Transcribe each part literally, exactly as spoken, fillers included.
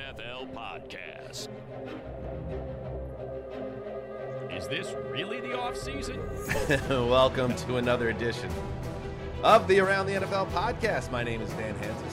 F L Podcast. Is this really the off-season? Welcome to another edition of the Around the N F L Podcast. My name is Dan Hansis.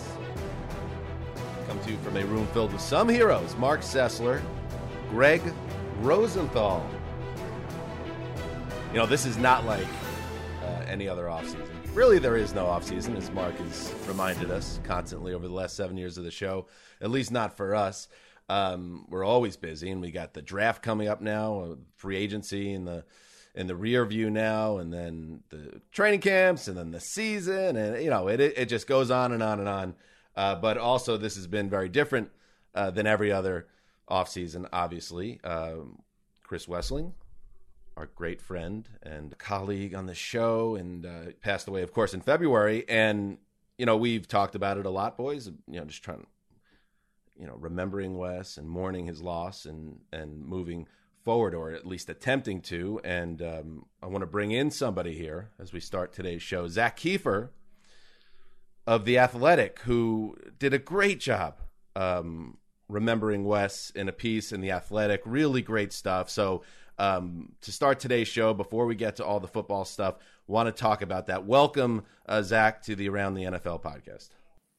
Come to you from a room filled with some heroes. Mark Sessler, Greg Rosenthal. You know, this is not like uh, any other offseason. Really, there is no offseason, as Mark has reminded us constantly over the last seven years of the show, at least not for us. Um, we're always busy, and we got the draft coming up now, uh, free agency in the in the rear view now, and then the training camps, and then the season, and you know, it it just goes on and on and on. Uh, but also, this has been very different uh, than every other offseason, obviously. Um, Chris Wesseling, our great friend and colleague on the show, and uh, passed away, of course, in February. And, you know, we've talked about it a lot, boys, you know, just trying, you know, remembering Wes and mourning his loss and, and moving forward, or at least attempting to. And um, I want to bring in somebody here as we start today's show, Zak Keefer of The Athletic, who did a great job um, remembering Wes in a piece in The Athletic. Really great stuff. So, Um, to start today's show, before we get to all the football stuff, want to talk about that. Welcome, uh, Zak, to the Around the N F L podcast.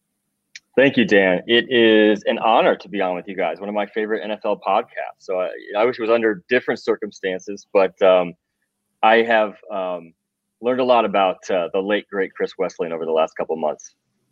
Thank you, Dan. It is an honor to be on with you guys, one of my favorite N F L podcasts. So I, I wish it was under different circumstances, but um, I have um, learned a lot about uh, the late, great Chris Wesseling over the last couple of months.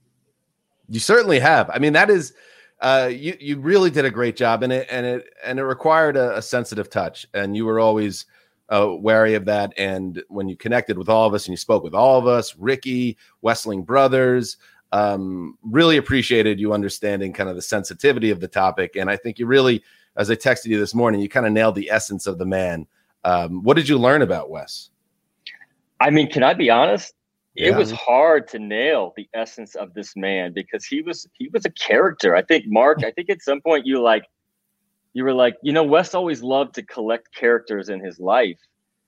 You certainly have. I mean, that is Uh, you you really did a great job in it, and it and it required a, a sensitive touch, and you were always uh, wary of that. And when you connected with all of us and you spoke with all of us, Ricky, Wesseling brothers, um, really appreciated you understanding kind of the sensitivity of the topic. And I think you really, as I texted you this morning, you kind of nailed the essence of the man. Um, what did you learn about Wes? I mean, can I be honest? It Yeah. was hard to nail the essence of this man because he was he was a character. I think, Mark, I think at some point you like you were like, you know, Wes always loved to collect characters in his life.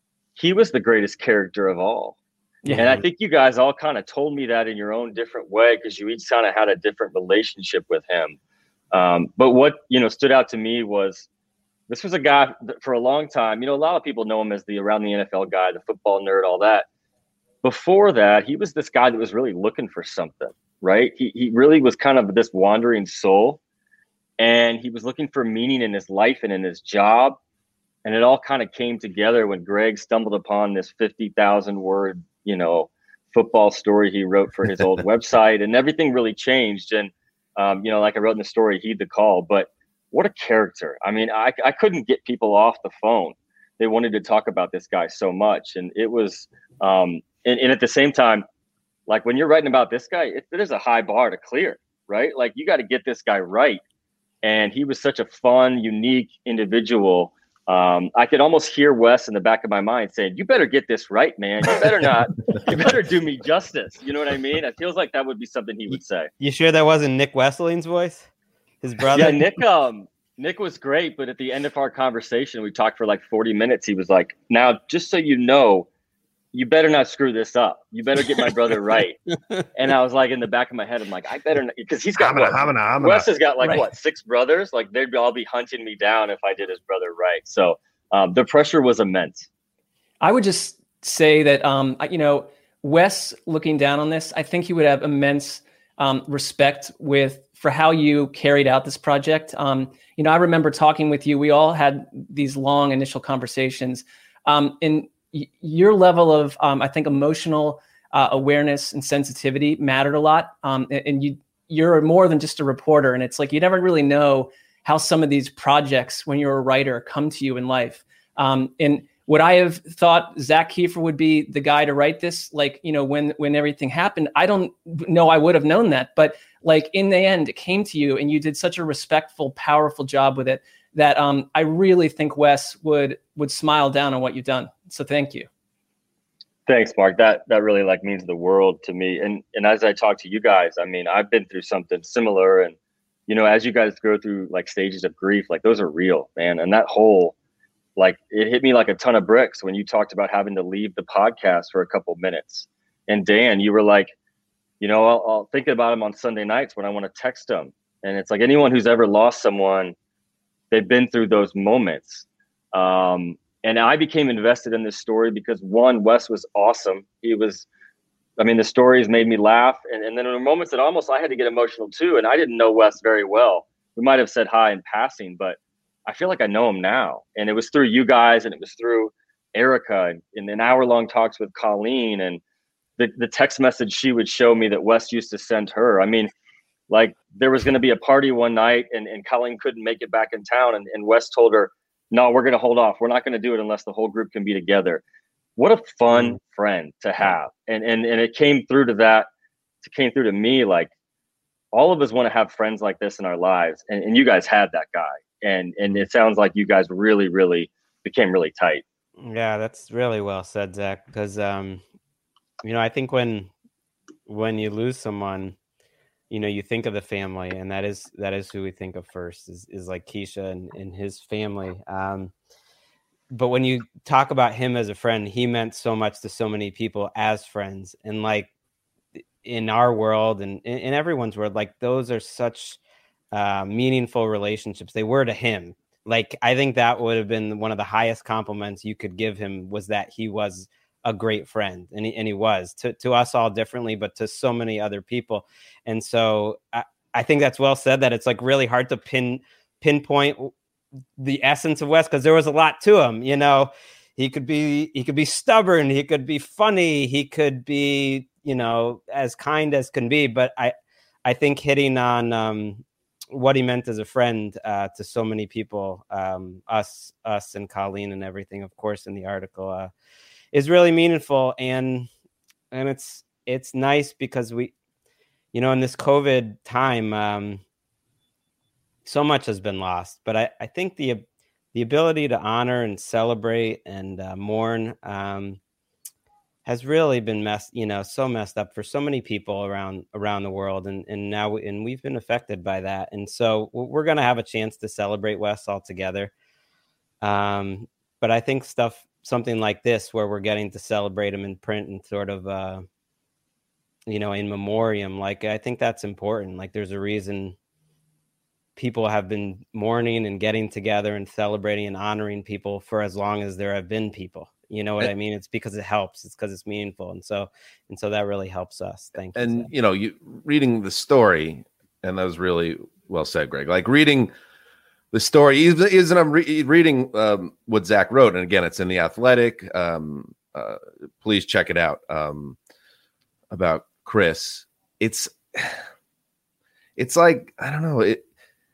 He was the greatest character of all. Yeah. And I think you guys all kind of told me that in your own different way because you each kind of had a different relationship with him. Um, but what, you know, stood out to me was this was a guy that for a long time, you know, a lot of people know him as the Around the N F L guy, the football nerd, all that. Before that, he was this guy that was really looking for something, right? He he really was kind of this wandering soul, and he was looking for meaning in his life and in his job. And it all kind of came together when Greg stumbled upon this fifty thousand word, you know, football story he wrote for his old website, and everything really changed. And, um, you know, like I wrote in the story, heed the call. But what a character. I mean, I, I couldn't get people off the phone. They wanted to talk about this guy so much. And it was um, – And, and at the same time, like when you're writing about this guy, it, there's a high bar to clear, right? Like you got to get this guy right. And he was such a fun, unique individual. Um, I could almost hear Wes in the back of my mind saying, you better get this right, man. You better not, you better do me justice. You know what I mean? It feels like that would be something he would say. You sure that wasn't Nick Wesseling's voice? His brother? Yeah, Nick, um, Nick was great. But at the end of our conversation, we talked for like forty minutes. He was like, now, just so you know, you better not screw this up. You better get my brother right. And I was like, in the back of my head, I'm like, I better not, because he's got, what, I'm gonna, I'm gonna, Wes has got like, right. what, six brothers? Like they'd all be hunting me down if I did his brother right. So um, the pressure was immense. I would just say that, um, you know, Wes looking down on this, I think he would have immense um, respect with for how you carried out this project. Um, you know, I remember talking with you. We all had these long initial conversations. Um, and your level of, um, I think, emotional uh, awareness and sensitivity mattered a lot. Um, and, and you, you're more than just a reporter. And it's like, you never really know how some of these projects, when you're a writer, come to you in life. Um, and would I have thought Zak Keefer would be the guy to write this? Like, you know, when, when everything happened, I don't know I would have known that. But like in the end, it came to you and you did such a respectful, powerful job with it that um, I really think Wes would would smile down on what you've done. So thank you. Thanks, Mark. That that really like means the world to me. And and as I talk to you guys, I mean, I've been through something similar. And, you know, as you guys go through like stages of grief, like those are real, man. And that whole, like, it hit me like a ton of bricks when you talked about having to leave the podcast for a couple minutes. And Dan, you were like, you know, I'll, I'll think about him on Sunday nights when I want to text him. And it's like anyone who's ever lost someone, they've been through those moments. Um, and I became invested in this story because one, Wes was awesome. He was, I mean, the stories made me laugh. And, and then there were moments that almost I had to get emotional too. And I didn't know Wes very well. We might have said hi in passing, but I feel like I know him now. And it was through you guys, and it was through Erica, and, and an hour long talks with Colleen, and the, the text message she would show me that Wes used to send her. I mean, like there was going to be a party one night and, and Colleen couldn't make it back in town. And, and Wes told her, no, we're going to hold off. We're not going to do it unless the whole group can be together. What a fun mm. friend to have. And, and, and it came through to that, it came through to me. Like all of us want to have friends like this in our lives. And, and you guys had that guy. And, and it sounds like you guys really, really became really tight. Yeah, that's really well said, Zach, because, um, you know, I think when, when you lose someone, you know, you think of the family, and that is, that is who we think of first is, is like Keisha and, and his family. Um, but when you talk about him as a friend, he meant so much to so many people as friends. And like in our world and in, in everyone's world, like those are such uh, meaningful relationships. They were to him. Like, I think that would have been one of the highest compliments you could give him, was that he was a great friend. And he, and he was to, to us all differently, but to so many other people. And so I, I think that's well said, that it's like really hard to pin pinpoint the essence of Wes, because there was a lot to him. You know, he could be, he could be stubborn. He could be funny. He could be, you know, as kind as can be. But I, I think hitting on, um, what he meant as a friend uh, to so many people, um, us, us and Colleen and everything, of course, in the article uh, is really meaningful. And, and it's, it's nice because we, you know, in this COVID time, um, so much has been lost, but I, I think the, the ability to honor and celebrate and uh, mourn um, has really been messed, you know, so messed up for so many people around around the world, and and now and we've been affected by that, and so we're going to have a chance to celebrate Wes all together. Um, but I think stuff, something like this, where we're getting to celebrate him in print and sort of, uh, you know, in memoriam, like I think that's important. Like there's a reason people have been mourning and getting together and celebrating and honoring people for as long as there have been people. You know what and, I mean? It's because it helps. It's because it's meaningful. And so, and so that really helps us. Thank you. And, Zach. you know, you reading the story, and that was really well said, Greg, like reading the story isn't, I'm re- reading um, what Zach wrote. And again, it's in The Athletic. Um, uh, please check it out um, about Chris. It's, it's like, I don't know. It,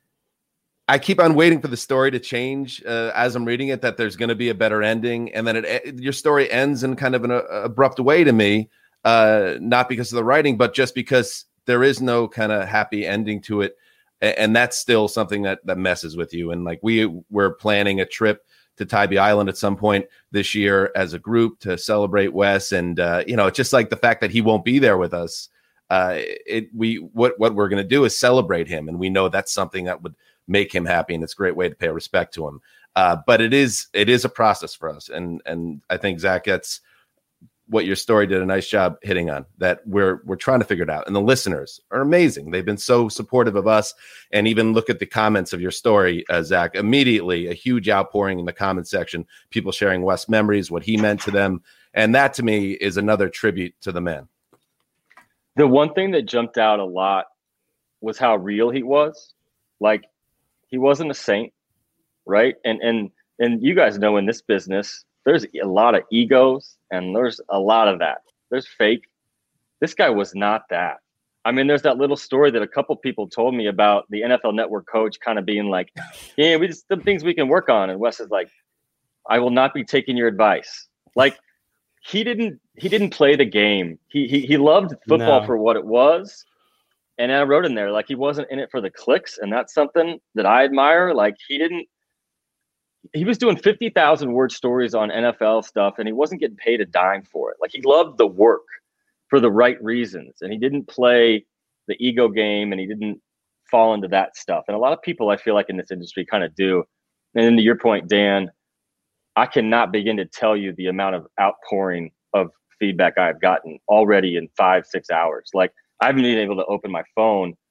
I keep on waiting for the story to change uh, as I'm reading it, that there's going to be a better ending. And then it, your story ends in kind of an uh, abrupt way to me, uh, not because of the writing, but just because there is no kind of happy ending to it. And, and that's still something that, that messes with you. And like we were planning a trip to Tybee Island at some point this year as a group to celebrate Wes. And, uh, you know, it's just like the fact that he won't be there with us. Uh, it, we, what, what we're going to do is celebrate him. And we know that's something that would make him happy, and it's a great way to pay respect to him. Uh, but it is it is a process for us, and and I think Zach, that's what your story did a nice job hitting on. That we're we're trying to figure it out, and the listeners are amazing. They've been so supportive of us, and even look at the comments of your story, uh, Zach. Immediately, a huge outpouring in the comment section. People sharing Wes memories, what he meant to them, and that to me is another tribute to the man. The one thing that jumped out a lot was how real he was. Like, he wasn't a saint, right? And and and you guys know, in this business, there's a lot of egos, and there's a lot of that. There's fake. This guy was not that. I mean, there's that little story that a couple people told me about the N F L Network coach kind of being like, yeah, we just, some things we can work on. And Wes is like, I will not be taking your advice. Like, he didn't he didn't play the game. He he, he loved football no. for what it was. And I wrote in there, like, he wasn't in it for the clicks. And that's something that I admire. Like, he didn't, he was doing fifty thousand word stories on N F L stuff, and he wasn't getting paid a dime for it. Like, he loved the work for the right reasons. And he didn't play the ego game, and he didn't fall into that stuff. And a lot of people, I feel like, in this industry kind of do. And then to your point, Dan, I cannot begin to tell you the amount of outpouring of feedback I've gotten already in five, six hours. Like, I haven't been able to open my phone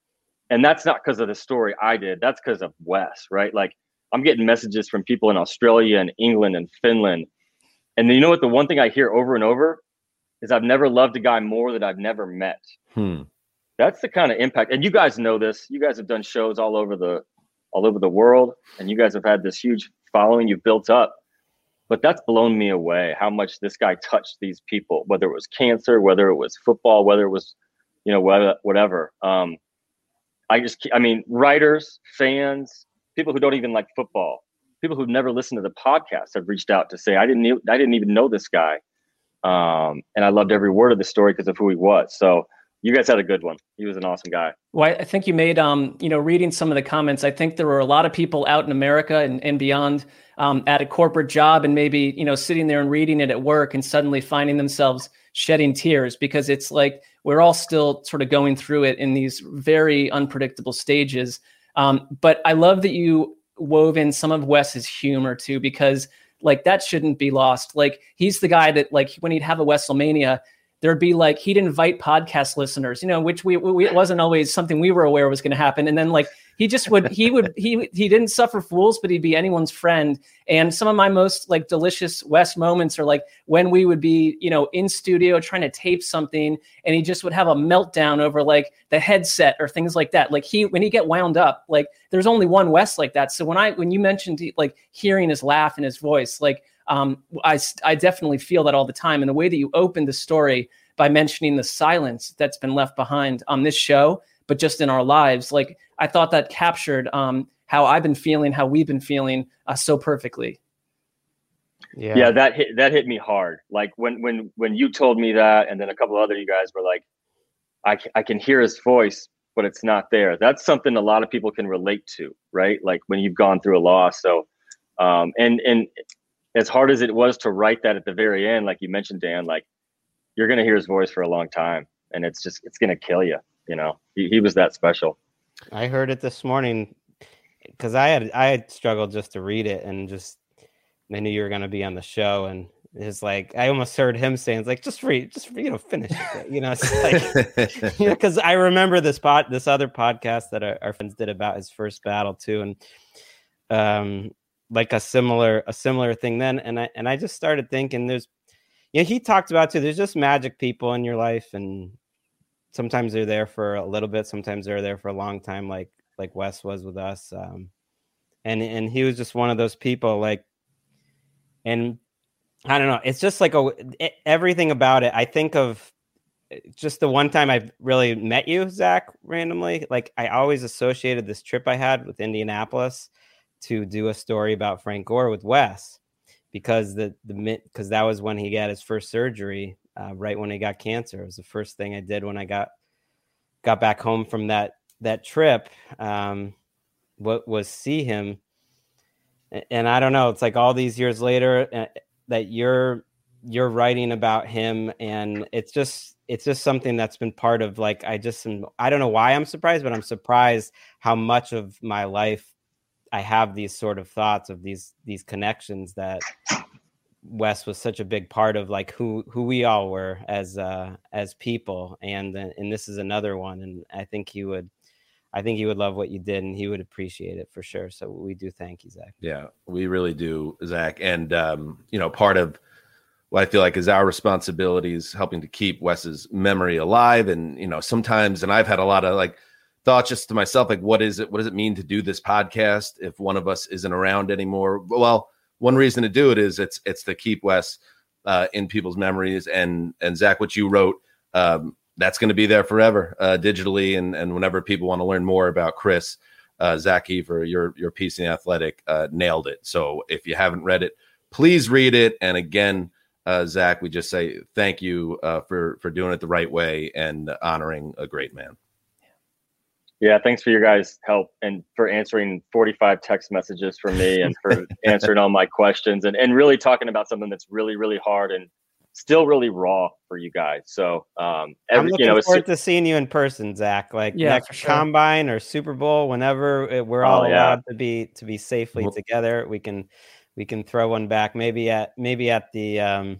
And that's not because of the story I did. That's because of Wes, right? Like I'm getting messages from people in Australia and England and Finland. And you know what? The one thing I hear over and over is I've never loved a guy more that I've never met. Hmm. That's the kind of impact. And you guys know this. You guys have done shows all over the all over the world, and you guys have had this huge following you've built up. But that's blown me away how much this guy touched these people, whether it was cancer, whether it was football, whether it was, you know, whatever. Um, I just, I mean, writers, fans, people who don't even like football, people who've never listened to the podcast have reached out to say, I didn't, I didn't even know this guy. Um, and I loved every word of the story because of who he was. So you guys had a good one. He was an awesome guy. Well, I think you made, um, you know, reading some of the comments, I think there were a lot of people out in America and, and beyond um, at a corporate job and maybe, you know, sitting there and reading it at work and suddenly finding themselves shedding tears because it's like we're all still sort of going through it in these very unpredictable stages. Um, but I love that you wove in some of Wes's humor too, because like that shouldn't be lost. Like he's the guy that like when he'd have a WrestleMania, there'd be like, he'd invite podcast listeners, you know, which we, we it wasn't always something we were aware was going to happen. And then like, he just would, he would, he, he didn't suffer fools, but he'd be anyone's friend. And some of my most like delicious Wes moments are like when we would be, you know, in studio trying to tape something and he just would have a meltdown over like the headset or things like that. Like he, when he get wound up, like there's only one Wes like that. So when I, when you mentioned like hearing his laugh and his voice, like um, I, I definitely feel that all the time. And the way that you opened the story by mentioning the silence that's been left behind on this show, but just in our lives, like I thought that captured um, how I've been feeling, how we've been feeling uh, so perfectly. Yeah, yeah, that hit that hit me hard. Like when when when you told me that, and then a couple other you guys were like, I I can hear his voice, but it's not there. That's something a lot of people can relate to, right? Like when you've gone through a loss. So, um, and and as hard as it was to write that at the very end, like you mentioned, Dan, like you're gonna hear his voice for a long time, and it's just it's gonna kill you. You know, he, he was that special. I heard it this morning because I had I had struggled just to read it, and just I knew you were going to be on the show, and it's like I almost heard him saying, "It's like just read, just you know, finish it." You know, it's like you know, because I remember this pod, this other podcast that our, our friends did about his first battle too, and um, like a similar a similar thing then, and I and I just started thinking, there's, yeah, you know, he talked about too. There's just magic people in your life, and sometimes they're there for a little bit. Sometimes they're there for a long time, like like Wes was with us. Um, and and he was just one of those people. Like, and I don't know. It's just like a it, everything about it. I think of just the one time I really met you, Zach, randomly. Like I always associated this trip I had with Indianapolis to do a story about Frank Gore with Wes, because the the because that was when he got his first surgery. Uh, right when he got cancer. It was the first thing I did when I got got back home from that that trip. Um, what was see him, and I don't know. It's like all these years later uh, that you're you're writing about him, and it's just it's just something that's been part of like I just am, I don't know why I'm surprised, but I'm surprised how much of my life I have these sort of thoughts of these these connections that Wes was such a big part of, like who who we all were as uh as people, and and this is another one, and I think he would I think he would love what you did, and he would appreciate it for sure. So we do thank you, Zach. Yeah, we really do, Zach. And um you know, part of what I feel like is our responsibility is helping to keep Wes's memory alive. And you know, sometimes, and I've had a lot of like thoughts just to myself, like what is it what does it mean to do this podcast if one of us isn't around anymore? Well, one reason to do it is it's it's to keep Wes uh, in people's memories. And and Zach, what you wrote, um, that's going to be there forever uh, digitally. And and whenever people want to learn more about Chris, uh, Zach Heaver, your your piece in The Athletic uh, nailed it. So if you haven't read it, please read it. And again, uh, Zach, we just say thank you uh, for for doing it the right way and honoring a great man. Yeah, thanks for your guys' help and for answering forty-five text messages from me and for answering all my questions and, and really talking about something that's really, really hard and still really raw for you guys. So um, every, I'm looking you know, forward to seeing you in person, Zach. Like yeah, next sure. Combine or Super Bowl, whenever we're all Oh, yeah. allowed to be to be safely Well, together, we can we can throw one back. Maybe at maybe at the um,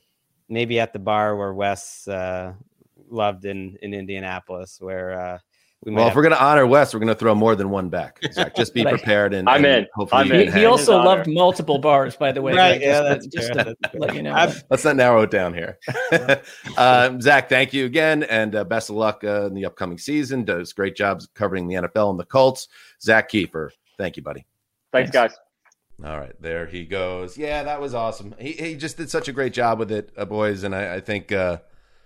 maybe at the bar where Wes uh, loved in in Indianapolis, where. Uh, we might Well, have if we're going to honor Wes, we're going to throw more than one back. Zach, just be Right. prepared. And I'm and in. Hopefully I'm you in. He, can he hang. also His honor. loved multiple bars, by the way. Right, Like, yeah, just, that's to, just fair, to that's let you know. I've- Let's not narrow it down here. um, Zach, thank you again, and uh, best of luck uh, in the upcoming season. Does great jobs covering the N F L and the Colts. Zach Kiefer, thank you, buddy. Thanks, Thanks. guys. All right, there he goes. Yeah, that was awesome. He he just did such a great job with it, uh, boys, and I, I think uh,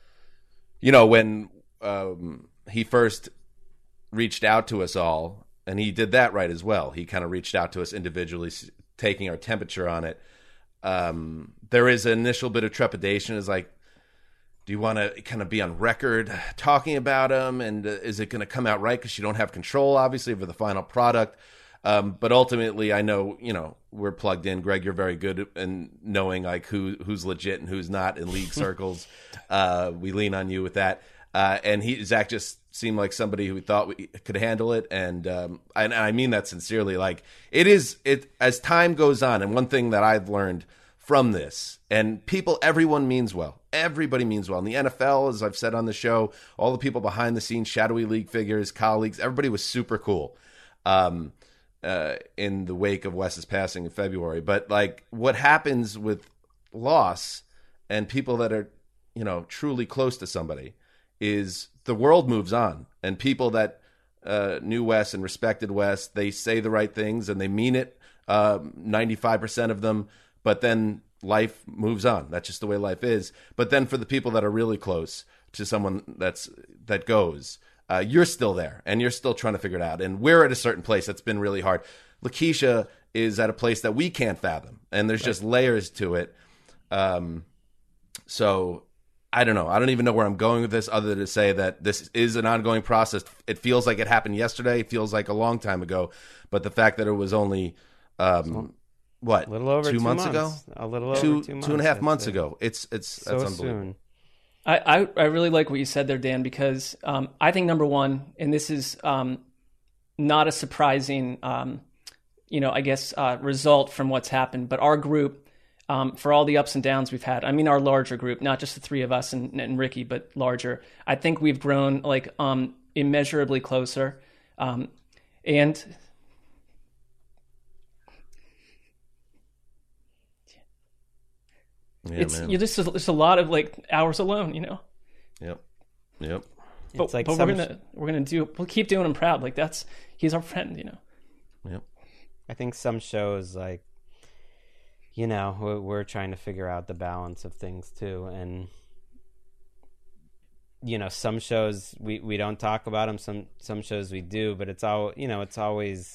you know when um, he first reached out to us all, and he did that right as well. He kind of reached out to us individually, s- taking our temperature on it. Um, there is an initial bit of trepidation. Is like, do you want to kind of be on record talking about him, and uh, is it going to come out right? Because you don't have control, obviously, over the final product. Um, but ultimately, I know, you know, we're plugged in. Greg, you're very good in knowing like who who's legit and who's not in league circles. Uh, we lean on you with that. Uh, and he Zach just seemed like somebody who we thought we could handle it, and um, and I mean that sincerely. Like it is, it as time goes on, and one thing that I've learned from this, and people, everyone means well. Everybody means well in the N F L, as I've said on the show. All the people behind the scenes, shadowy league figures, colleagues, everybody was super cool. Um, uh, in the wake of Wes's passing in February, but like what happens with loss and people that are, you know, truly close to somebody, is the world moves on, and people that uh, knew Wes and respected Wes, they say the right things and they mean it, uh, ninety-five percent of them, but then life moves on. That's just the way life is. But then for the people that are really close to someone that's that goes, uh, you're still there and you're still trying to figure it out. And we're at a certain place that's been really hard. Lakeisha is at a place that we can't fathom, and there's right. just layers to it. Um, so I don't know. I don't even know where I'm going with this, other than to say that this is an ongoing process. It feels like it happened yesterday. It feels like a long time ago. But the fact that it was only, um, what, a little over two, two months, months. ago? A little two, over two months. Two and a half that's months it. ago. It's it's So that's unbelievable. soon. I, I, I really like what you said there, Dan, because um, I think number one, and this is um, not a surprising, um, you know, I guess, uh, result from what's happened, but our group, um, for all the ups and downs we've had, I mean, our larger group, not just the three of us and, and Ricky, but larger, I think we've grown like um, immeasurably closer. Um, and Yeah, it's man. you just it's a lot of like hours alone, you know. Yep. Yep. But, It's like but some we're gonna we're gonna do we'll keep doing him proud. Like that's he's our friend, you know. Yep. I think some shows, like, you know, we're, we're trying to figure out the balance of things too, and you know, some shows we, we don't talk about them. Some some shows we do, but it's all you know. It's always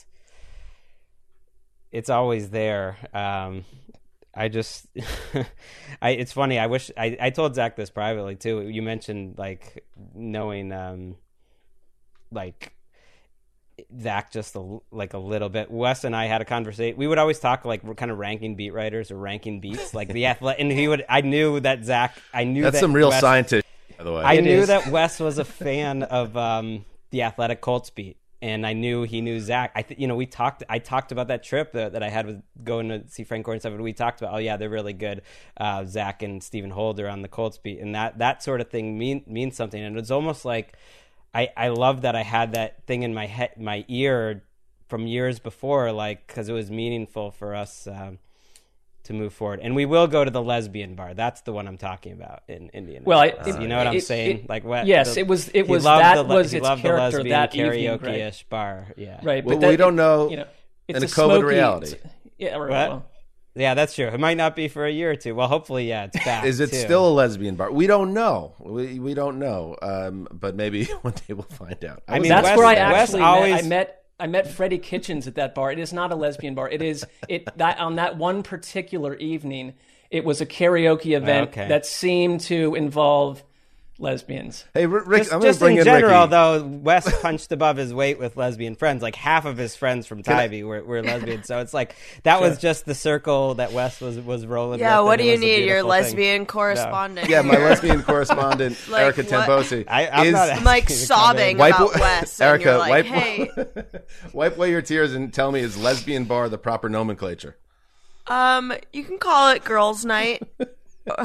it's always there. Um, I just, I it's funny. I wish I, I told Zach this privately too. You mentioned like knowing, um, like Zach just a, like a little bit. Wes and I had a conversation. We would always talk like we're kind of ranking beat writers or ranking beats, like the athlete. And he would. I knew that Zach. I knew That's that some real Wes, scientist, by the way. I It knew is. that Wes was a fan of um, the Athletic Colts beat, and I knew he knew Zach. I, th- you know, we talked. I talked about that trip that, that I had with going to see Frank Gore and stuff. And we talked about, oh yeah, they're really good. Uh, Zach and Stephen Holder on the Colts beat, and that that sort of thing mean means something. And it's almost like I I love that I had that thing in my head, my ear from years before, like because it was meaningful for us. Um, to move forward, and we will go to the lesbian bar. That's the one I'm talking about in Indian. Well, I- Uh, you know what I'm it- saying? it- like what? yes, the- it was- it he was- loved that the, le- was he its loved the character lesbian that evening, karaoke-ish bar. Yeah, Right, Well, but that, we don't know You know, it's in a a COVID smoky, reality. it's- Yeah, right, What? well, yeah, that's true. It might not be for a year or two. Well, hopefully, yeah, it's back. Is it too. still a lesbian bar? We don't know. We we don't know. Um, but maybe one day we'll find out. I was mean, that's Wes- where I Wes actually always- met, I met. I met Freddie Kitchens at that bar. It is not a lesbian bar. It is it that on that one particular evening. It was a karaoke event Okay. that seemed to involve lesbians. Hey, R- Rick, Just, I'm going just to bring in in general, Ricky. though, Wes punched above his weight with lesbian friends. Like half of his friends from Tybee were, were lesbians. So it's like that was just the circle that Wes was was rolling. Yeah, with, what and do it you was a need? Your beautiful thing. lesbian correspondent. Yeah, my lesbian correspondent, Like, Erica what? Tembosi. I, I'm is, not I'm like asking you to come in. sobbing wipe, about Wes, and Erica, you're like, wipe, hey. wipe away your tears and tell me, is lesbian bar the proper nomenclature? Um, you can call it girls' night.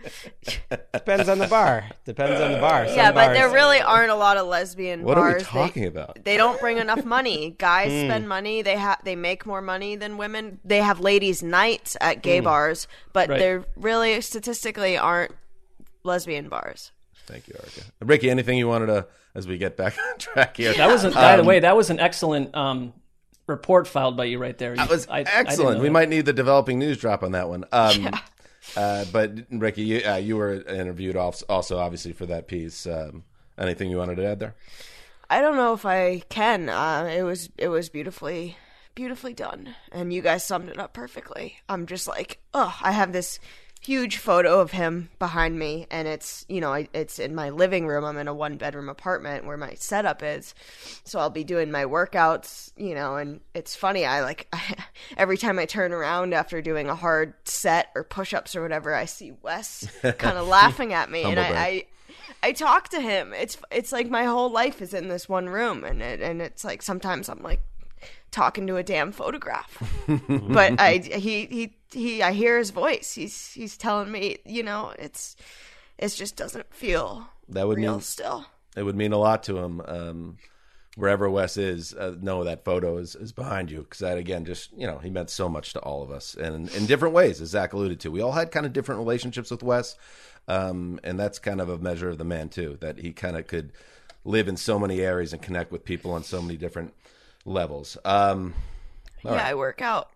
Depends on the bar. Depends on the bar. Some yeah, but bars- there really aren't a lot of lesbian What bars. are we talking they, about? They don't bring enough money. Guys Hmm. spend money. They have they make more money than women. They have ladies' nights at gay bars, but Right. there really statistically aren't lesbian bars. Thank you, Erica. Ricky, anything you wanted to, as we get back on track here? That was, an, by the Um, way, that was an excellent um, report filed by you right there. That was I- I didn't excellent. know We that. might need the developing news drop on that one. Um, uh, but Ricky, you, uh, you were interviewed also, obviously, for that piece. Um, anything you wanted to add there? I don't know if I can. Uh, it was it was beautifully beautifully done, and you guys summed it up perfectly. I'm just like, oh, I have this huge photo of him behind me, and it's you know I, it's in my living room. I'm in a one bedroom apartment where my setup is, so I'll be doing my workouts, you know. And it's funny, I like every time I turn around after doing a hard set or push ups or whatever, I see Wes kind of laughing at me, and Humble brag. I. I I talk to him. It's it's like my whole life is in this one room, and it, and it's like sometimes I'm like talking to a damn photograph. But I he he he I hear his voice. He's he's telling me, you know, it's it just doesn't feel That would real mean still. it would mean a lot to him. Um, wherever Wes is, uh, know that photo is, is behind you, because that, again, just, you know, he meant so much to all of us, and in different ways, as Zach alluded to. We all had kind of different relationships with Wes, um, and that's kind of a measure of the man too, that he kind of could live in so many areas and connect with people on so many different levels. Um, Yeah, right. I work out.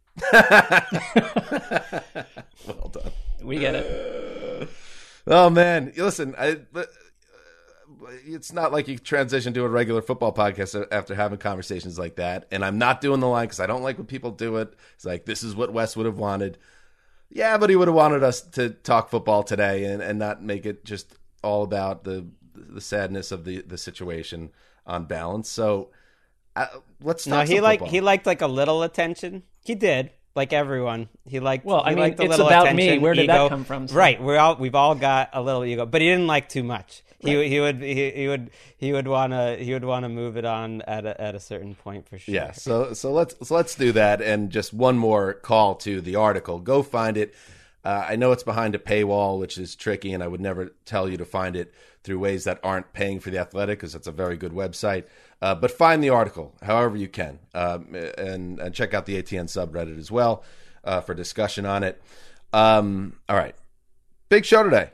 well done. We get it. Oh man, listen, I, but, uh, it's not like you transition to a regular football podcast after having conversations like that. And I'm not doing the line because I don't like when people do it. It's like, this is what Wes would have wanted. Yeah, but he would have wanted us to talk football today and, and not make it just all about the the sadness of the, the situation on balance. So uh, let's talk No, he some liked football. he liked like a little attention. He did, like everyone. He liked. Well, I he mean, liked a it's little about me. attention, Where did that ego. come from? So- Right, we're all we've all got a little ego, but he didn't like too much. He he would he, he would he would want to he would want to move it on at a, at a certain point for sure. Yeah, so so let's so let's do that, and just one more call to the article. Go find it. Uh, I know it's behind a paywall, which is tricky, and I would never tell you to find it through ways that aren't paying for the Athletic, because it's a very good website. Uh, but find the article however you can, um, and and check out the A T N subreddit as well uh, for discussion on it. Um, all right, big show today.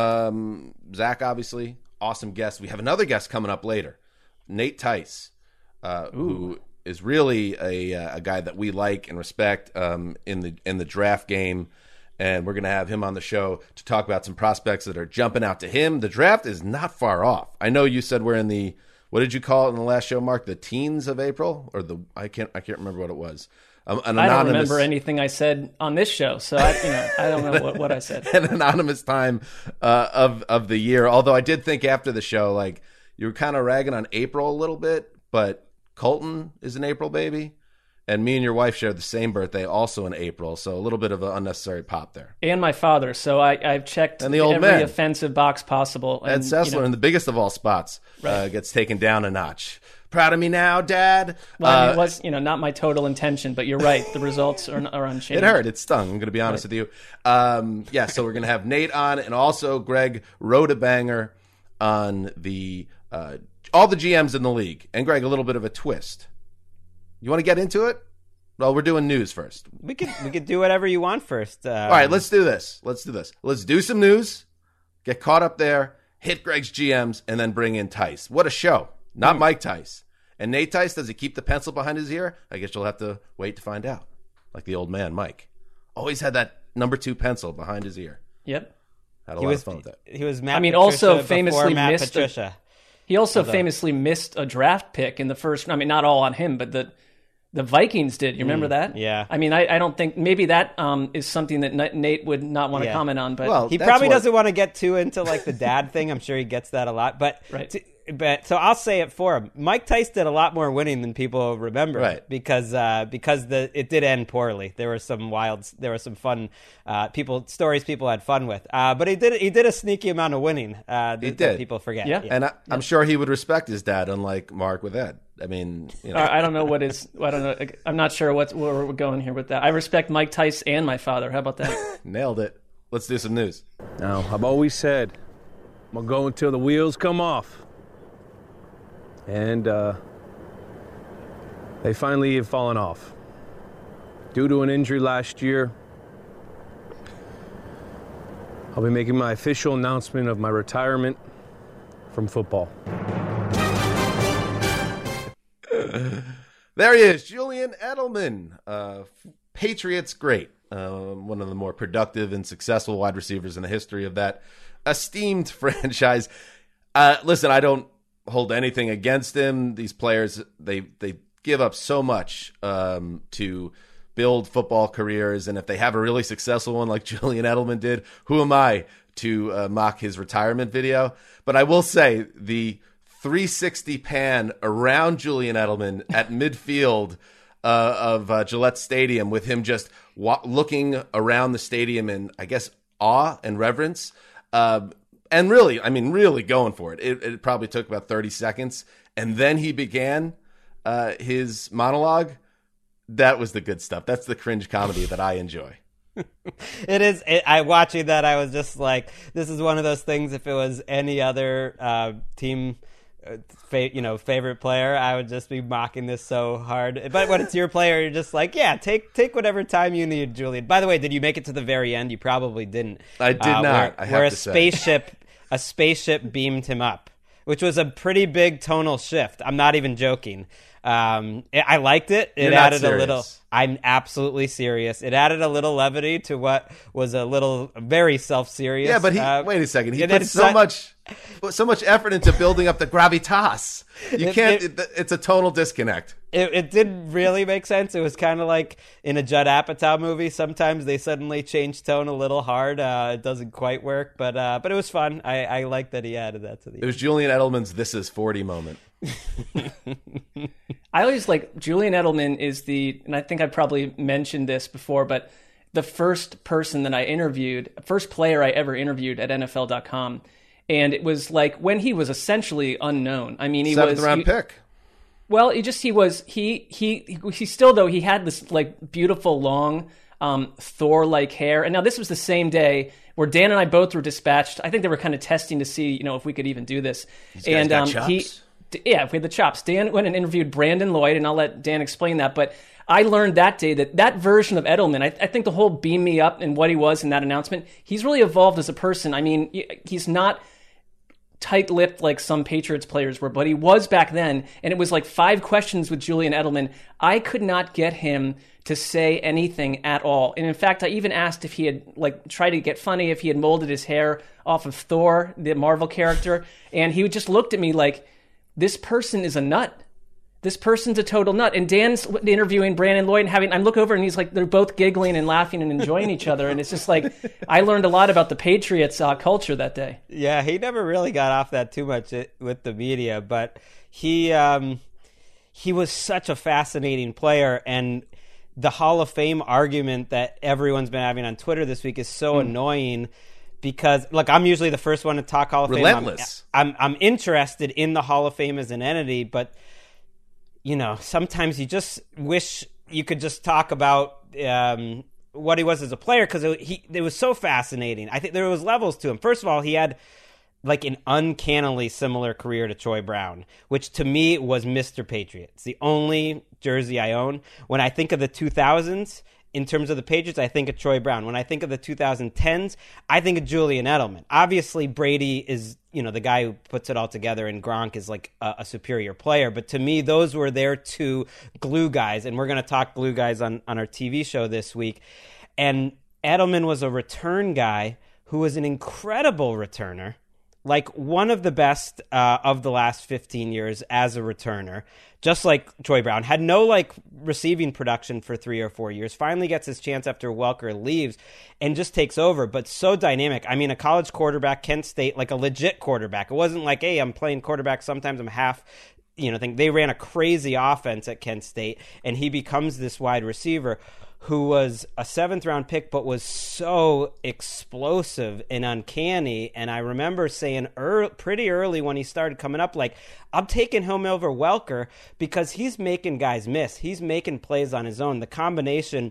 Um, Zach, obviously, awesome guest. We have another guest coming up later, Nate Tice, uh, who is really a a guy that we like and respect um, in the in the draft game. And we're going to have him on the show to talk about some prospects that are jumping out to him. The draft is not far off. I know you said we're in the, what did you call it in the last show, Mark? The teens of April, or the I can't I can't remember what it was. Um, an I don't anonymous, remember anything I said on this show, so I, you know, I don't know what, what I said. an anonymous time uh, of of the year. Although I did think after the show, like, you were kind of ragging on April a little bit, but Colton is an April baby. And me and your wife shared the same birthday, also in April, so a little bit of an unnecessary pop there. And my father, so I, I've checked And the old every man. offensive box possible. Ed And, Sessler, you know, in the biggest of all spots, uh, Right. gets taken down a notch. Proud of me now, Dad? well, I mean, Uh, it was, you know, not my total intention, but you're right. The results are, are unchanged. It hurt. It stung. I'm going to be honest with you. Um, yeah, so we're going to have Nate on, and also Greg Rodebanger on the uh, all the G Ms in the league. And Greg, a little bit of a twist. You want to get into it? Well, we're doing news first. we could we could do whatever you want first. Um, All right, let's do this. Let's do this. Let's do some news, get caught up there, hit Greg's G Ms, and then bring in Tice. What a show. Not Mike Tice. And Nate Tice, does he keep the pencil behind his ear? I guess you'll have to wait to find out. Like the old man, Mike. Always had that number two pencil behind his ear. Yep. Had a he lot was of fun with that. he was Matt. I mean, Patricia also before famously Matt missed a- Patricia. He also famously missed a draft pick in the first. I mean, not all on him, but the the Vikings did. You remember that? yeah. I mean, I, I don't think maybe that um, is something that N- Nate would not want to Yeah. comment on. But Well, He That's probably what- doesn't want to get too into like the dad thing. I'm sure he gets that a lot, but Right. to- but so I'll say it for him. Mike Tice did a lot more winning than people remember, Right. Because uh, because the it did end poorly. There were some wild, there were some fun uh, people stories people had fun with. Uh, but he did he did a sneaky amount of winning. Uh, that, He that did. people forget. Yeah. And I, I'm sure he would respect his dad, unlike Mark with Ed. I mean, you know. I I don't know what is. I don't know. I'm not sure what where we're going here with that. I respect Mike Tice and my father. How about that? Nailed it. let's do some news. Now, I've always said I'm going to go until the wheels come off. And uh, they finally have fallen off. Due to an injury last year, I'll be making my official announcement of my retirement from football. There he is, Julian Edelman, uh, Patriots great, uh, one of the more productive and successful wide receivers in the history of that esteemed franchise. Uh, listen, I don't hold anything against him. These players, they they give up so much um, to build football careers, and if they have a really successful one like Julian Edelman did, who am I to uh, mock his retirement video? But I will say the three sixty pan around Julian Edelman at midfield uh, of uh, Gillette Stadium with him just wa- looking around the stadium in, I guess, awe and reverence. Uh, and really, I mean, really going for it. It, it probably took about thirty seconds. And then he began uh, his monologue. That was the good stuff. That's the cringe comedy that I enjoy. It is. It, I watching that, I was just like, this is one of those things. If it was any other uh, team, uh, fa- you know, favorite player, I would just be mocking this so hard. But when it's your player, you're just like, yeah, take take whatever time you need, Julian. By the way, did you make it to the very end? You probably didn't. I did uh, not. Where, I have where to a say. spaceship, a spaceship beamed him up, which was a pretty big tonal shift. I'm not even joking. Um, it, I liked it. It You're not added serious. a little. I'm absolutely serious. It added a little levity to what was a little very self-serious. Yeah, but he uh, wait a second. He and put it's so not- much, put so much effort into building up the gravitas. You It- can't. it- It, it's a tonal disconnect. It, it didn't really make sense. It was kind of like in a Judd Apatow movie. Sometimes they suddenly change tone a little hard. Uh, it doesn't quite work, but uh, but it was fun. I, I like that he added that to the. It was Julian Edelman's "This Is forty" moment. I always like Julian Edelman is the, and I think I probably mentioned this before, but the first person that I interviewed, first player I ever interviewed at N F L dot com. And it was like when he was essentially unknown. I mean, he Seventh was round he- pick. Well, he just he was he he he still though he had this like beautiful long um, Thor-like hair. And now this was the same day where Dan and I both were dispatched. I think they were kind of testing to see you know if we could even do this. These guys and got um, chops. he d- yeah, we had the chops. Dan went and interviewed Brandon Lloyd, and I'll let Dan explain that. But I learned that day that that version of Edelman, I, I think the whole beam me up and what he was in that announcement, he's really evolved as a person. I mean, he's not tight-lipped like some Patriots players were, but he was back then, and it was like five questions with Julian Edelman. I could not get him to say anything at all. And in fact, I even asked if he had like tried to get funny, if he had molded his hair off of Thor, the Marvel character, and he just looked at me like, this person is a nut. This person's a total nut. And Dan's interviewing Brandon Lloyd and having, I look over and he's like, they're both giggling and laughing and enjoying each other. And it's just like, I learned a lot about the Patriots uh, culture that day. Yeah, he never really got off that too much with the media, but he um, he was such a fascinating player, and the Hall of Fame argument that everyone's been having on Twitter this week is so mm. annoying because, look, I'm usually the first one to talk Hall of Relentless. Fame. I'm, I'm I'm interested in the Hall of Fame as an entity, but you know, sometimes you just wish you could just talk about um, what he was as a player because it, he it was so fascinating. I think there was levels to him. First of all, he had like an uncannily similar career to Troy Brown, which to me was Mister Patriot. It's the only jersey I own. When I think of the two thousands, in terms of the Patriots, I think of Troy Brown. When I think of the twenty tens, I think of Julian Edelman. Obviously, Brady is, you know, the guy who puts it all together, and Gronk is like a, a superior player. But to me, those were their two glue guys, and we're going to talk glue guys on, on our T V show this week. And Edelman was a return guy who was an incredible returner, like one of the best uh, of the last fifteen years as a returner. Just like Troy Brown, had no like receiving production for three or four years, finally gets his chance after Welker leaves and just takes over, but so dynamic. I mean, a college quarterback, Kent State, like a legit quarterback. It wasn't like, hey, I'm playing quarterback, sometimes I'm half, you know, think they ran a crazy offense at Kent State, and he becomes this wide receiver who was a seventh round pick, but was so explosive and uncanny. And I remember saying early, pretty early when he started coming up, like, I'm taking him over Welker because he's making guys miss. He's making plays on his own. The combination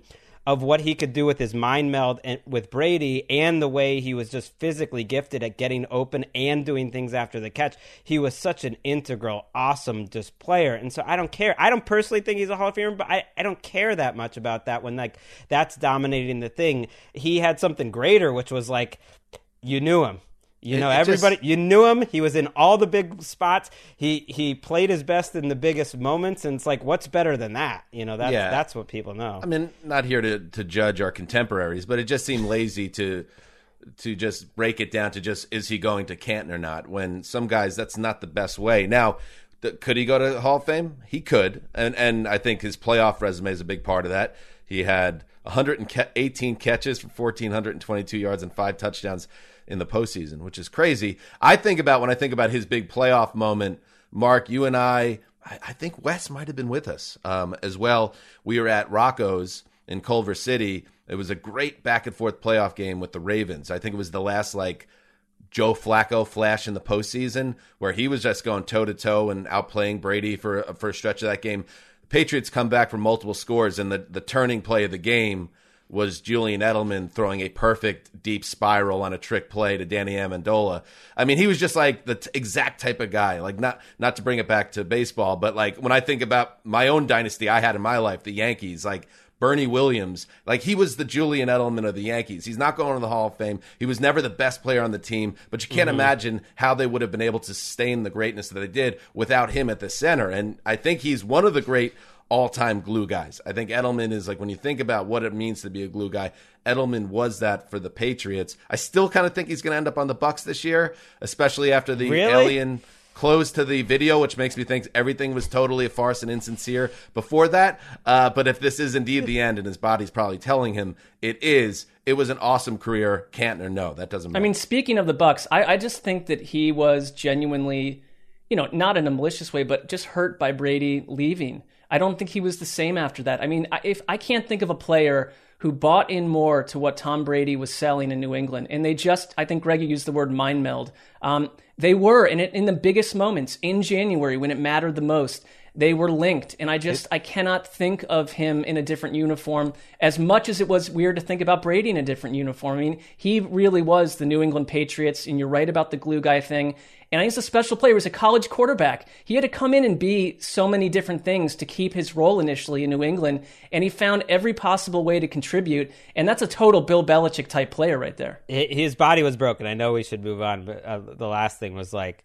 of what he could do with his mind meld and with Brady, and the way he was just physically gifted at getting open and doing things after the catch. He was such an integral, awesome just player. And so I don't care. I don't personally think he's a Hall of Famer, but I, I don't care that much about that when like that's dominating the thing. He had something greater, which was like, you knew him. You know, it, it everybody, just, you knew him. He was in all the big spots. He he played his best in the biggest moments. And it's like, what's better than that? You know, that's, yeah. that's what people know. I mean, not here to, to judge our contemporaries, but it just seemed lazy to to just break it down to just, is he going to Canton or not? When some guys, that's not the best way. Now, th- could he go to Hall of Fame? He could. And, and I think his playoff resume is a big part of that. He had one hundred eighteen catches for one thousand four hundred twenty-two yards and five touchdowns in the postseason, which is crazy. I think about when I think about his big playoff moment, Mark, you and I, I, I think Wes might have been with us um, as well. We were at Rocco's in Culver City. It was a great back and forth playoff game with the Ravens. I think it was the last like Joe Flacco flash in the postseason where he was just going toe to toe and outplaying Brady for for a stretch of that game. The Patriots come back from multiple scores, and the the turning play of the game was Julian Edelman throwing a perfect deep spiral on a trick play to Danny Amendola. I mean, he was just like the t- exact type of guy. Like, not not to bring it back to baseball, but like when I think about my own dynasty I had in my life, the Yankees, like Bernie Williams, like he was the Julian Edelman of the Yankees. He's not going to the Hall of Fame. He was never the best player on the team, but you can't mm-hmm. imagine how they would have been able to sustain the greatness that they did without him at the center. And I think he's one of the great all-time glue guys. I think Edelman is like, when you think about what it means to be a glue guy, Edelman was that for the Patriots. I still kind of think he's going to end up on the Bucs this year, especially after the really? alien close to the video, which makes me think everything was totally a farce and insincere before that. Uh, but if this is indeed the end, and his body's probably telling him it is, it was an awesome career. Can't or no, that doesn't matter. I mean, speaking of the Bucs, I, I just think that he was genuinely, you know, not in a malicious way, but just hurt by Brady leaving. I don't think he was the same after that. I mean, if I can't think of a player who bought in more to what Tom Brady was selling in New England, and they just, I think Greg used the word mind meld. Um, they were, and in the biggest moments in January when it mattered the most, they were linked. And I just, I cannot think of him in a different uniform as much as it was weird to think about Brady in a different uniform. I mean, he really was the New England Patriots, and you're right about the glue guy thing. And he's a special player. He was a college quarterback. He had to come in and be so many different things to keep his role initially in New England, and he found every possible way to contribute, and that's a total Bill Belichick type player right there. His body was broken. I know we should move on, but uh, the last thing was like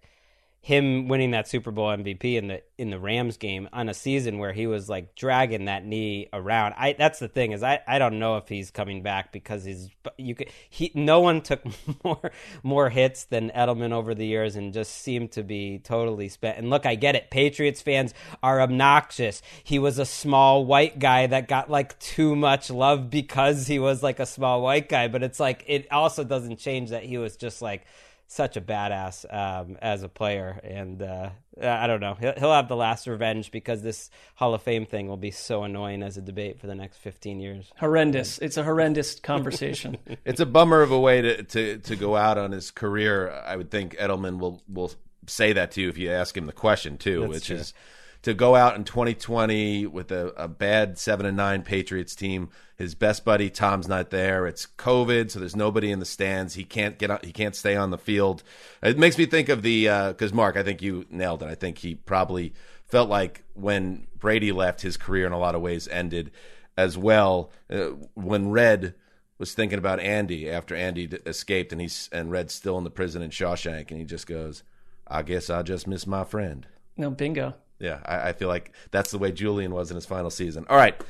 him winning that Super Bowl M V P in the in the Rams game on a season where he was like dragging that knee around. I that's the thing is I, I don't know if he's coming back because he's you could he no one took more more hits than Edelman over the years and just seemed to be totally spent. And look, I get it. Patriots fans are obnoxious. He was a small white guy that got like too much love because he was like a small white guy, but it's like it also doesn't change that he was just like such a badass um, as a player, and uh, I don't know. He'll, he'll have the last revenge because this Hall of Fame thing will be so annoying as a debate for the next fifteen years. Horrendous. It's a horrendous conversation. It's a bummer of a way to, to, to go out on his career. I would think Edelman will, will say that to you if you ask him the question too, That's which true. is to go out in twenty twenty with a, a bad seven and nine Patriots team. His best buddy Tom's not there. It's COVID, so there's nobody in the stands. He can't get out, he can't stay on the field. It makes me think of the because uh, Mark, I think you nailed it. I think he probably felt like when Brady left, his career in a lot of ways ended as well. Uh, when Red was thinking about Andy after Andy d- escaped, and he's and Red's still in the prison in Shawshank, and he just goes, "I guess I just miss my friend." No, bingo. Yeah, I, I feel like that's the way Julian was in his final season. All right.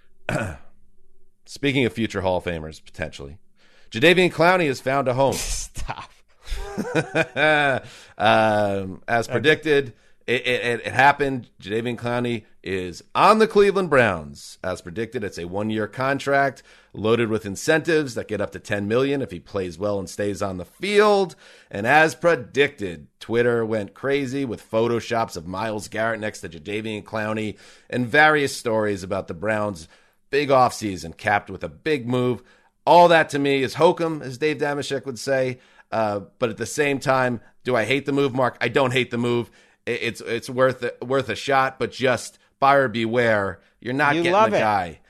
Speaking of future Hall of Famers, potentially, Jadeveon Clowney has found a home. Stop. um, as predicted, it, it, it happened. Jadeveon Clowney is on the Cleveland Browns. As predicted, it's a one-year contract loaded with incentives that get up to ten million dollars if he plays well and stays on the field. And as predicted, Twitter went crazy with photoshops of Myles Garrett next to Jadeveon Clowney and various stories about the Browns' big offseason capped with a big move. All that to me is hokum, as Dave Damashek would say. Uh, but at the same time, do I hate the move, Mark? I don't hate the move. It's it's worth worth a shot, but just buyer beware. You're not You getting love the it. guy.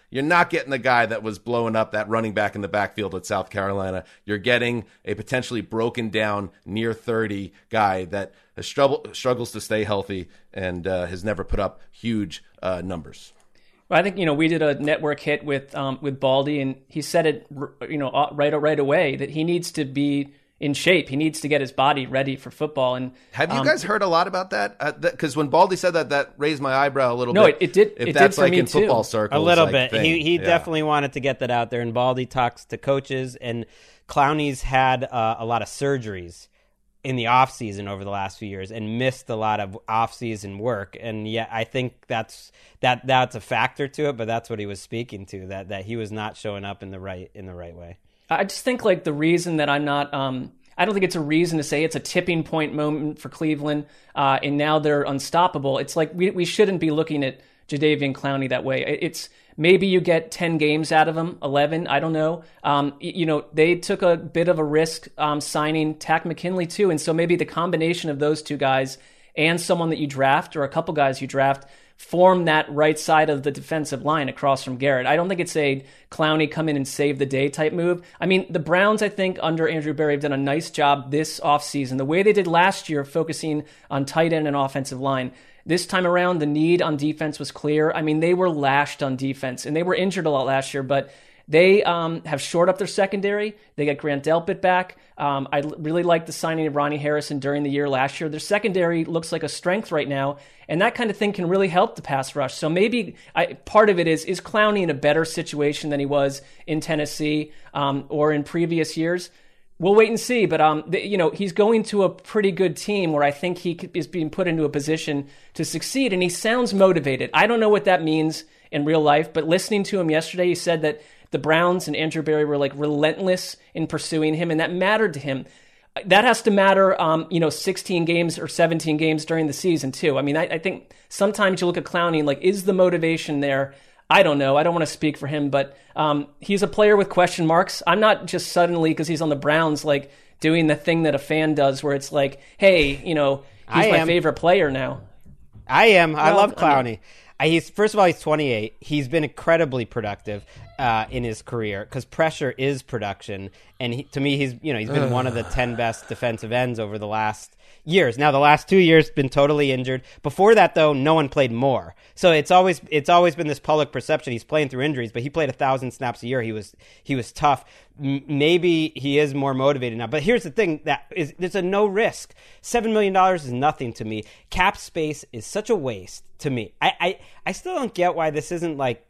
You're not getting the guy that was blowing up that running back in the backfield at South Carolina. You're getting a potentially broken down near thirty guy that has struggle, struggles to stay healthy and uh, has never put up huge uh, numbers. Well, I think, you know, we did a network hit with um, with Baldy, and he said it, you know, right right away that he needs to be in shape. He needs to get his body ready for football. And have you um, guys heard a lot about that? Because uh, when Baldy said that, that raised my eyebrow a little no, bit. No, it, it did. If it that's did for like me in too. football circles, a little like bit. Thing. He he yeah. definitely wanted to get that out there. And Baldy talks to coaches, and Clowney's had uh, a lot of surgeries in the off season over the last few years and missed a lot of off season work. And yeah, I think that's that that's a factor to it. But that's what he was speaking to, that that he was not showing up in the right in the right way. I just think like the reason that I'm not. Um, I don't think it's a reason to say it's a tipping point moment for Cleveland, uh, and now they're unstoppable. It's like we we shouldn't be looking at Jadeveon Clowney that way. It's maybe you get ten games out of him, eleven, I don't know. Um, you know, they took a bit of a risk um, signing Takk McKinley too, and so maybe the combination of those two guys and someone that you draft or a couple guys you draft form that right side of the defensive line across from Garrett. I don't think it's a Clowney come in and save the day type move. I mean, the Browns, I think, under Andrew Berry have done a nice job this offseason. The way they did last year, focusing on tight end and offensive line. This time around, the need on defense was clear. I mean, they were lashed on defense, and they were injured a lot last year, but they um, have shored up their secondary. They got Grant Delpit back. Um, I l- really liked the signing of Ronnie Harrison during the year last year. Their secondary looks like a strength right now, and that kind of thing can really help the pass rush. So maybe I, part of it is, is Clowney in a better situation than he was in Tennessee um, or in previous years? We'll wait and see, but um, the, you know, he's going to a pretty good team where I think he could, is being put into a position to succeed, and he sounds motivated. I don't know what that means in real life, but listening to him yesterday, he said that the Browns and Andrew Berry were like relentless in pursuing him, and that mattered to him. That has to matter, um, you know, sixteen games or seventeen games during the season too. I mean, I, I think sometimes you look at Clowney and like, is the motivation there? I don't know. I don't want to speak for him, but um, he's a player with question marks. I'm not just suddenly, because he's on the Browns, like doing the thing that a fan does where it's like, hey, you know, he's I my am. favorite player now. I am. I Well, love I Clowney. mean- I, he's first of all, he's twenty-eight. He's been incredibly productive uh, in his career because pressure is production. And he, to me, he's you know he's been one of the ten best defensive ends over the last years. Now, the last two years been totally injured. Before that, though, no one played more. So it's always it's always been this public perception he's playing through injuries. But he played a thousand snaps a year. He was he was tough. M- maybe he is more motivated now. But here's the thing: that is there's a no risk. Seven million dollars is nothing to me. Cap space is such a waste to me. I, I I still don't get why this isn't like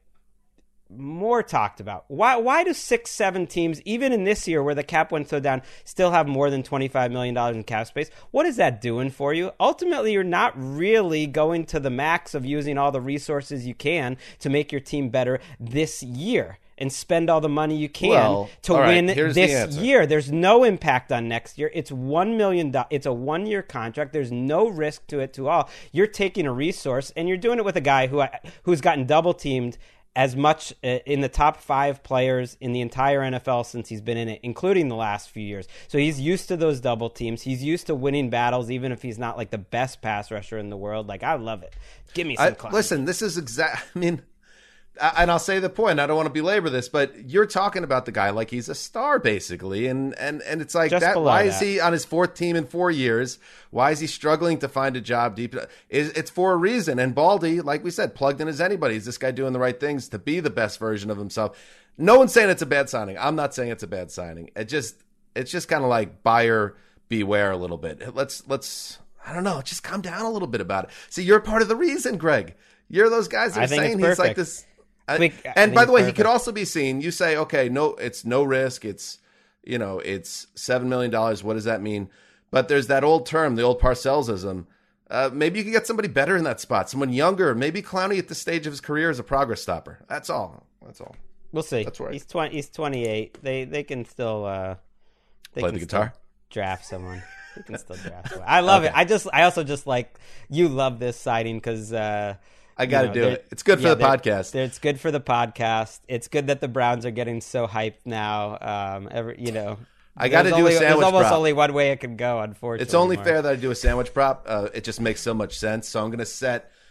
more talked about. Why why do six, seven teams, even in this year where the cap went so down, still have more than twenty-five million dollars in cap space? What is that doing for you? Ultimately, you're not really going to the max of using all the resources you can to make your team better this year and spend all the money you can Well, to all right, win here's the this answer. year. There's no impact on next year. It's one million dollars. It's a one-year contract. There's no risk to it to all. You're taking a resource, and you're doing it with a guy who who's gotten double-teamed as much uh, in the top five players in the entire N F L since he's been in it, including the last few years. So he's used to those double teams. He's used to winning battles, even if he's not like the best pass rusher in the world. Like, I love it. Give me some I, Clowney. listen, this is exact. I mean, I- and I'll say the point. I don't want to belabor this, but you're talking about the guy like he's a star, basically, and and and it's like Just that. below Why is that. he on his fourth team in four years? Why is he struggling to find a job deep? Is it's for a reason. And Baldy, like we said, plugged in as anybody. Is this guy doing the right things to be the best version of himself? No one's saying it's a bad signing. I'm not saying it's a bad signing. It just it's just kind of like buyer beware a little bit. Let's let's I don't know, just calm down a little bit about it. See, you're part of the reason, Greg. You're those guys that I are think it's saying he's like perfect. this. I- Quick- I and think by it's the way, he perfect. could also be seen. You say, okay, no, it's no risk. It's you know, it's seven million dollars. What does that mean? But there's that old term, the old Parcellsism. Uh, maybe you could get somebody better in that spot, someone younger. Maybe Clowney at this stage of his career is a progress stopper. That's all. That's all. We'll see. That's right. He's twenty. He's twenty-eight. They they can still uh, they Play can the still guitar? draft someone. They can still draft someone. I love Okay. it. I just I also just like you love this sighting because uh, I got to you know, do they're- it. It's good for yeah, the they're- podcast. they're- It's good for the podcast. It's good that the Browns are getting so hyped now. Um, every you know. I got to there's do only- a sandwich There's almost prop. only one way it can go. Unfortunately, It's only Mark. fair that I do a sandwich prop. Uh, it just makes so much sense. So I'm going to set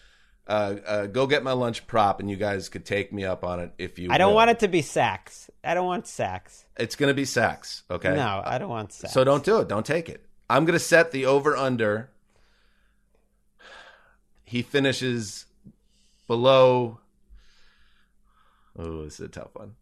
Uh, uh, go get my lunch prop, and you guys could take me up on it if you I don't will. want it to be sacks. I don't want sacks. It's going to be sacks, okay? No, I don't want sacks. So don't do it. Don't take it. I'm going to set the over-under. He finishes below. Oh, this is a tough one.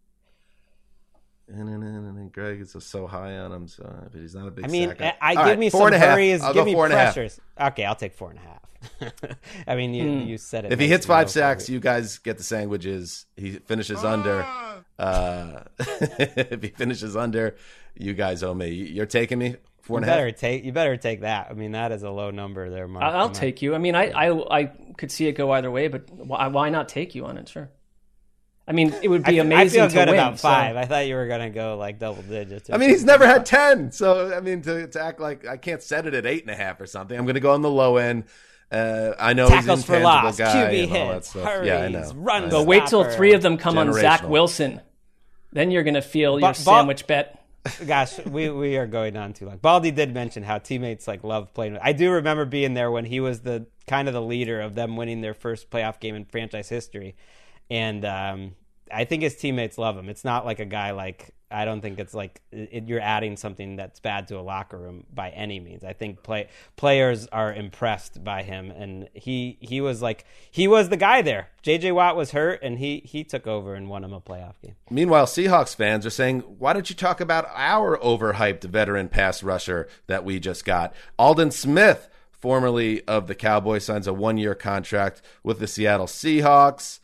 And Greg is so high on him, so but he's not a big. I mean, sack. I, I All give right, me four some and a half. hurries. I'll Give go me four and a half. pressures. Okay, I'll take four and a half. I mean, you, Mm. you said it. If he nice hits and five low, sacks, probably. you guys get the sandwiches. He finishes under. Uh, if he finishes under, you guys owe me. You're taking me four You and a half. better take. You better take that. I mean, that is a low number there, Mark. I- I'll Come on. take you. I mean, I, I I could see it go either way, but why, why not take you on it? Sure. I mean, it would I, be f- amazing I feel to good win. about five. So. I thought you were gonna go like double digits. I mean, he's never had ten, so I mean, to, to act like I can't set it at eight and a half or something. I'm going to go on the low end. Uh, I know Tackles he's for an loss, intangible guy Q B and all that hits, stuff. hurries, Yeah, I know. runs. I But know. wait till Stopper. three of them come on Zach Generational. Wilson. Then you're going to feel Ba- your ba- sandwich bet. Gosh, we, we are going on too long. Baldy did mention how teammates like love playing with. I do remember being there when he was the kind of the leader of them winning their first playoff game in franchise history, and um, I think his teammates love him. It's not like a guy like I don't think it's like it, you're adding something that's bad to a locker room by any means. I think play players are impressed by him, and he he was like he was the guy there. J J Watt was hurt, and he he took over and won him a playoff game. Meanwhile, Seahawks fans are saying, why don't you talk about our overhyped veteran pass rusher that we just got? Aldon Smith, formerly of the Cowboys, signs a one-year contract with the Seattle Seahawks.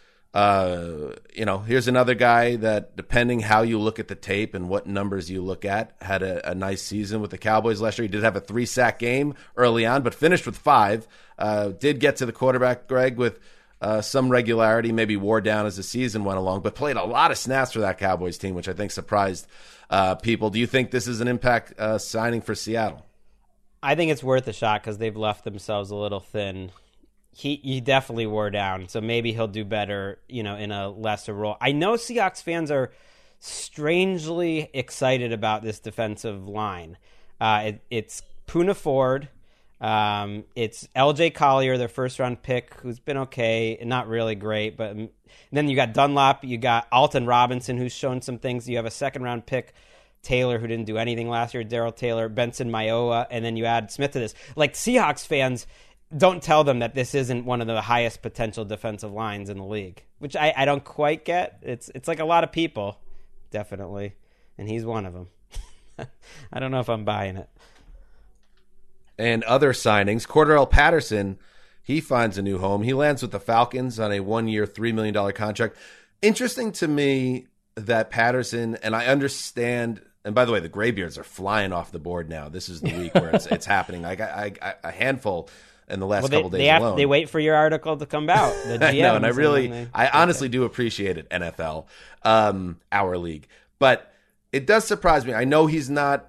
Uh, you know, here's another guy that, depending how you look at the tape and what numbers you look at, had a, a nice season with the Cowboys last year. He did have a three-sack game early on, but finished with five. Uh, did get to the quarterback, Greg, with uh, some regularity, maybe wore down as the season went along, but played a lot of snaps for that Cowboys team, which I think surprised uh, people. Do you think this is an impact uh, signing for Seattle? I think it's worth a shot because they've left themselves a little thin. He he definitely wore down, so maybe he'll do better, you know, in a lesser role. I know Seahawks fans are strangely excited about this defensive line. Uh, it, it's Poona Ford, um, it's L J Collier, their first round pick, who's been okay, not really great, but then you got Dunlop, you got Alton Robinson, who's shown some things. You have a second round pick, Taylor, who didn't do anything last year, Darrell Taylor, Benson Mayowa, and then you add Smith to this. Like, Seahawks fans, don't tell them that this isn't one of the highest potential defensive lines in the league, which I, I don't quite get. It's it's like a lot of people, definitely, and he's one of them. I don't know if I'm buying it. And other signings, Cordarrelle Patterson, he finds a new home. He lands with the Falcons on a one-year, three million dollars contract. Interesting to me that Patterson, and I understand, and by the way, the Graybeards are flying off the board now. This is the week where it's it's happening. I got I, I, a handful in the last Well, they, couple days they have, alone. They wait for your article to come out. The G Ms, I know, and I and really, then they- I honestly do appreciate it, N F L, um, our league. But it does surprise me. I know he's not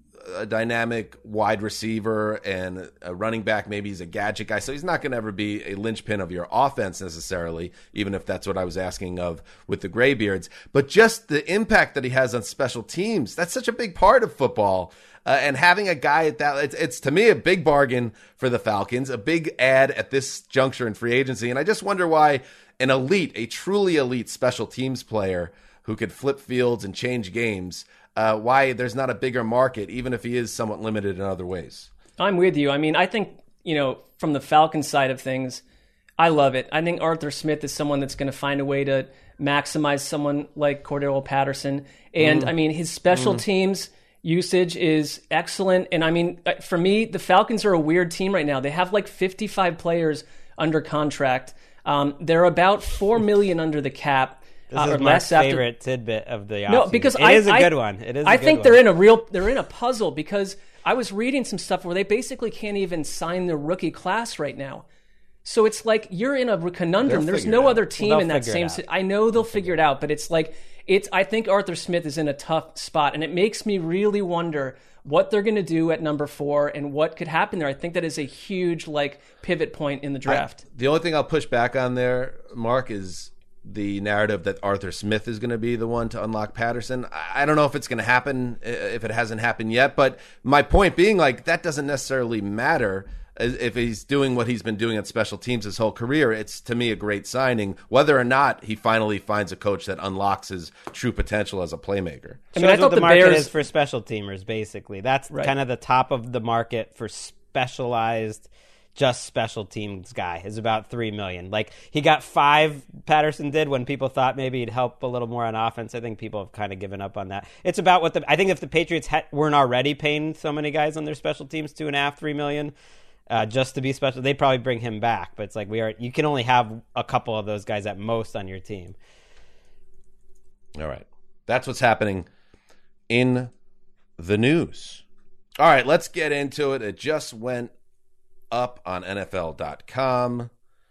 a dynamic wide receiver and a running back. Maybe he's a gadget guy, so he's not going to ever be a linchpin of your offense necessarily, even if that's what I was asking of with the Graybeards. But just the impact that he has on special teams, that's such a big part of football. Uh, and having a guy at that, it's, it's to me a big bargain for the Falcons, a big ad at this juncture in free agency. And I just wonder why an elite, a truly elite special teams player who could flip fields and change games, uh, why there's not a bigger market, even if he is somewhat limited in other ways. I'm with you. I mean, I think, you know, from the Falcons side of things, I love it. I think Arthur Smith is someone that's going to find a way to maximize someone like Cordarrelle Patterson. And, mm. I mean, his special mm. teams usage is excellent. And, I mean, for me, the Falcons are a weird team right now. They have like fifty-five players under contract. Um, they're about four million dollars under the cap. This uh, is or my less after... favorite tidbit of the offseason. No, because it I, is a I, good one. It is. A I good think one. they're in a real, they're in a puzzle because I was reading some stuff where they basically can't even sign their rookie class right now. So it's like you're in a conundrum. They'll There's no other team well, in that same. Si- I know they'll, they'll figure it out, but it's like it's. I think Arthur Smith is in a tough spot, and it makes me really wonder what they're going to do at number four and what could happen there. I think that is a huge like pivot point in the draft. I, the only thing I'll push back on there, Mark, is the narrative that Arthur Smith is going to be the one to unlock Patterson. I don't know if it's going to happen, if it hasn't happened yet. But my point being, like, that doesn't necessarily matter. if he's doing what he's been doing on special teams his whole career, it's to me a great signing, whether or not he finally finds a coach that unlocks his true potential as a playmaker. I mean, I Shows thought what the, the market Bears- is for special teamers, basically. That's Right. kind of the top of the market for specialized, just special teams guy is about three million. Like he got five, Patterson did, when people thought maybe he'd help a little more on offense. I think people have kind of given up on that. It's about what the I think if the Patriots ha- weren't already paying so many guys on their special teams two and a half, three million. Uh, just to be special, they'd probably bring him back. But it's like we are. You can only have a couple of those guys at most on your team. All right, that's what's happening in the news. All right, let's get into it. It just went up on N F L dot com,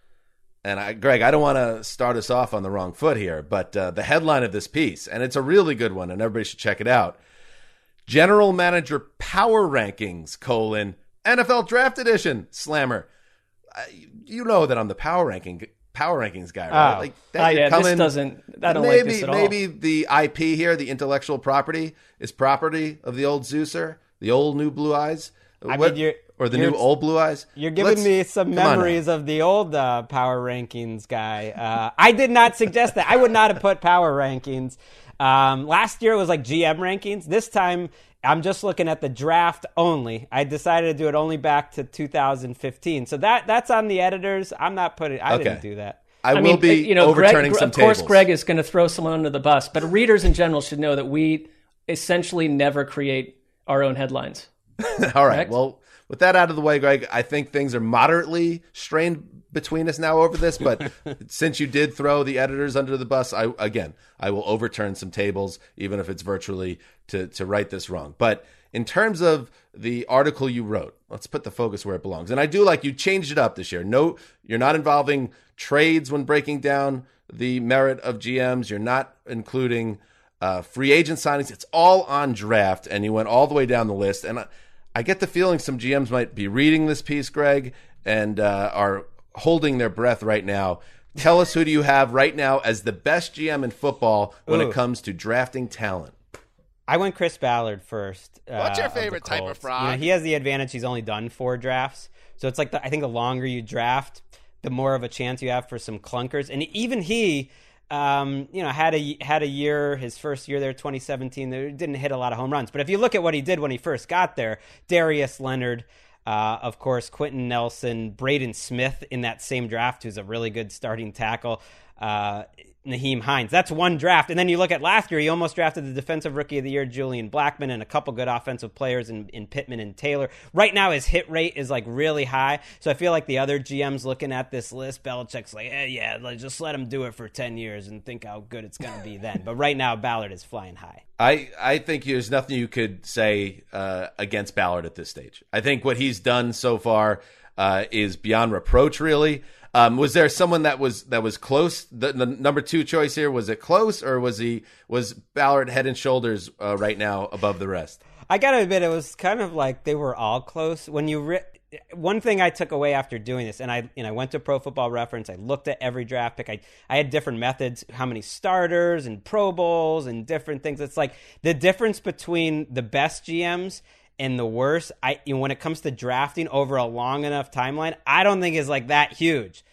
and I, Greg, I don't want to start us off on the wrong foot here, but uh, the headline of this piece, and it's a really good one, and everybody should check it out. General Manager Power Rankings, colon, N F L Draft Edition, Slammer. Uh, you know that I'm the power ranking power rankings guy, right? Oh, like oh yeah, come this in, doesn't. I don't maybe, like this at all. Maybe the I P here, the intellectual property, is property of the old Zeuser, the old new Blue Eyes, I what, mean, you're, or the you're, new old Blue Eyes. You're giving Let's, me some come on now. memories of the old uh, power rankings guy. Uh, I did not suggest that. I would not have put power rankings. Um, last year it was like G M rankings. This time I'm just looking at the draft only. I decided to do it only back to two thousand fifteen. So that that's on the editors. I'm not putting. I Okay. didn't do that. I, I will mean, be you know, overturning Greg, some of course, tables. Greg is going to throw someone under the bus, but readers in general should know that we essentially never create our own headlines. All right. Correct? Well, with that out of the way, Greg, I think things are moderately strained between us now over this. But since you did throw the editors under the bus, I again, I will overturn some tables, even if it's virtually to to right this wrong. But in terms of the article you wrote, let's put the focus where it belongs. And I do like you changed it up this year. No, you're not involving trades when breaking down the merit of G Ms. You're not including uh, free agent signings. It's all on draft, and you went all the way down the list. And I, I get the feeling some G Ms might be reading this piece, Greg, and uh, are holding their breath right now. Tell us, who do you have right now as the best G M in football when Ooh. it comes to drafting talent? I went Chris Ballard first. Uh, What's your of the favorite type of Colts. frog? You know, he has the advantage. He's only done four drafts, so it's like the, I think the longer you draft, the more of a chance you have for some clunkers. And even he, um, you know, had a had a year, his first year there, twenty seventeen. There didn't hit a lot of home runs, but if you look at what he did when he first got there, Darius Leonard. Uh, of course, Quentin Nelson, Braden Smith in that same draft, who's a really good starting tackle. Uh, Naheem Hines. That's one draft. And then you look at last year, he almost drafted the Defensive Rookie of the Year, Julian Blackmon, and a couple good offensive players in, in Pittman and Taylor. Right now, his hit rate is like really high. So I feel like the other G Ms looking at this list, Belichick's like, eh, yeah, like, just let him do it for ten years and think how good it's going to be then. But right now, Ballard is flying high. I, I think there's nothing you could say uh, against Ballard at this stage. I think what he's done so far uh, is beyond reproach, really. Um, was there someone that was that was close? The, the number two choice here, was it close, or was he was Ballard head and shoulders uh, right now above the rest? I gotta admit, it was kind of like they were all close. When you re- one thing I took away after doing this, and I you know I went to Pro Football Reference, I looked at every draft pick. I I had different methods, how many starters and Pro Bowls and different things. It's like the difference between the best G Ms and the worst, I you know, when it comes to drafting over a long enough timeline, I don't think is like that huge.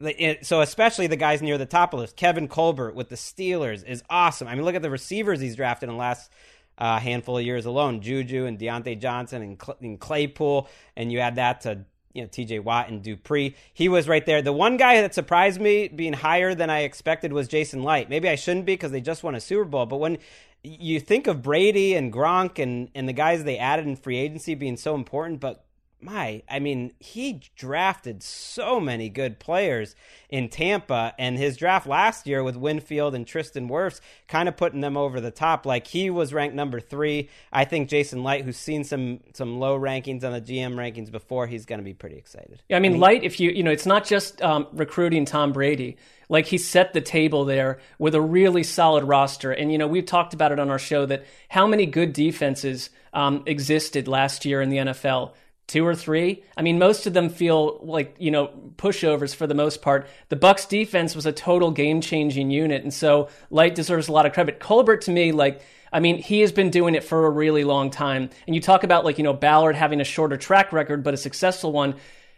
So especially the guys near the top of the list, Kevin Colbert with the Steelers is awesome. I mean, look at the receivers he's drafted in the last uh, handful of years alone: Juju and Deontay Johnson and, Cl- and Claypool, and you add that to you know T J Watt and Dupree. He was right there. The one guy that surprised me being higher than I expected was Jason Light. Maybe I shouldn't be because they just won a Super Bowl, but when you think of Brady and Gronk and, and the guys they added in free agency being so important, but my, I mean, he drafted so many good players in Tampa, and his draft last year with Winfield and Tristan Wirfs kind of putting them over the top. Like, he was ranked number three. I think Jason Light, who's seen some some low rankings on the G M rankings before, he's going to be pretty excited. Yeah, I mean, Light, if you, you know, it's not just um, recruiting Tom Brady. Like, he set the table there with a really solid roster. And, you know, we've talked about it on our show that how many good defenses um, existed last year in the N F L. Two or three. I mean, most of them feel like, you know, pushovers for the most part. The Bucs defense was a total game-changing unit, and so Light deserves a lot of credit. Colbert, to me, like, I mean, he has been doing it for a really long time. And you talk about, like, you know, Ballard having a shorter track record, but a successful one.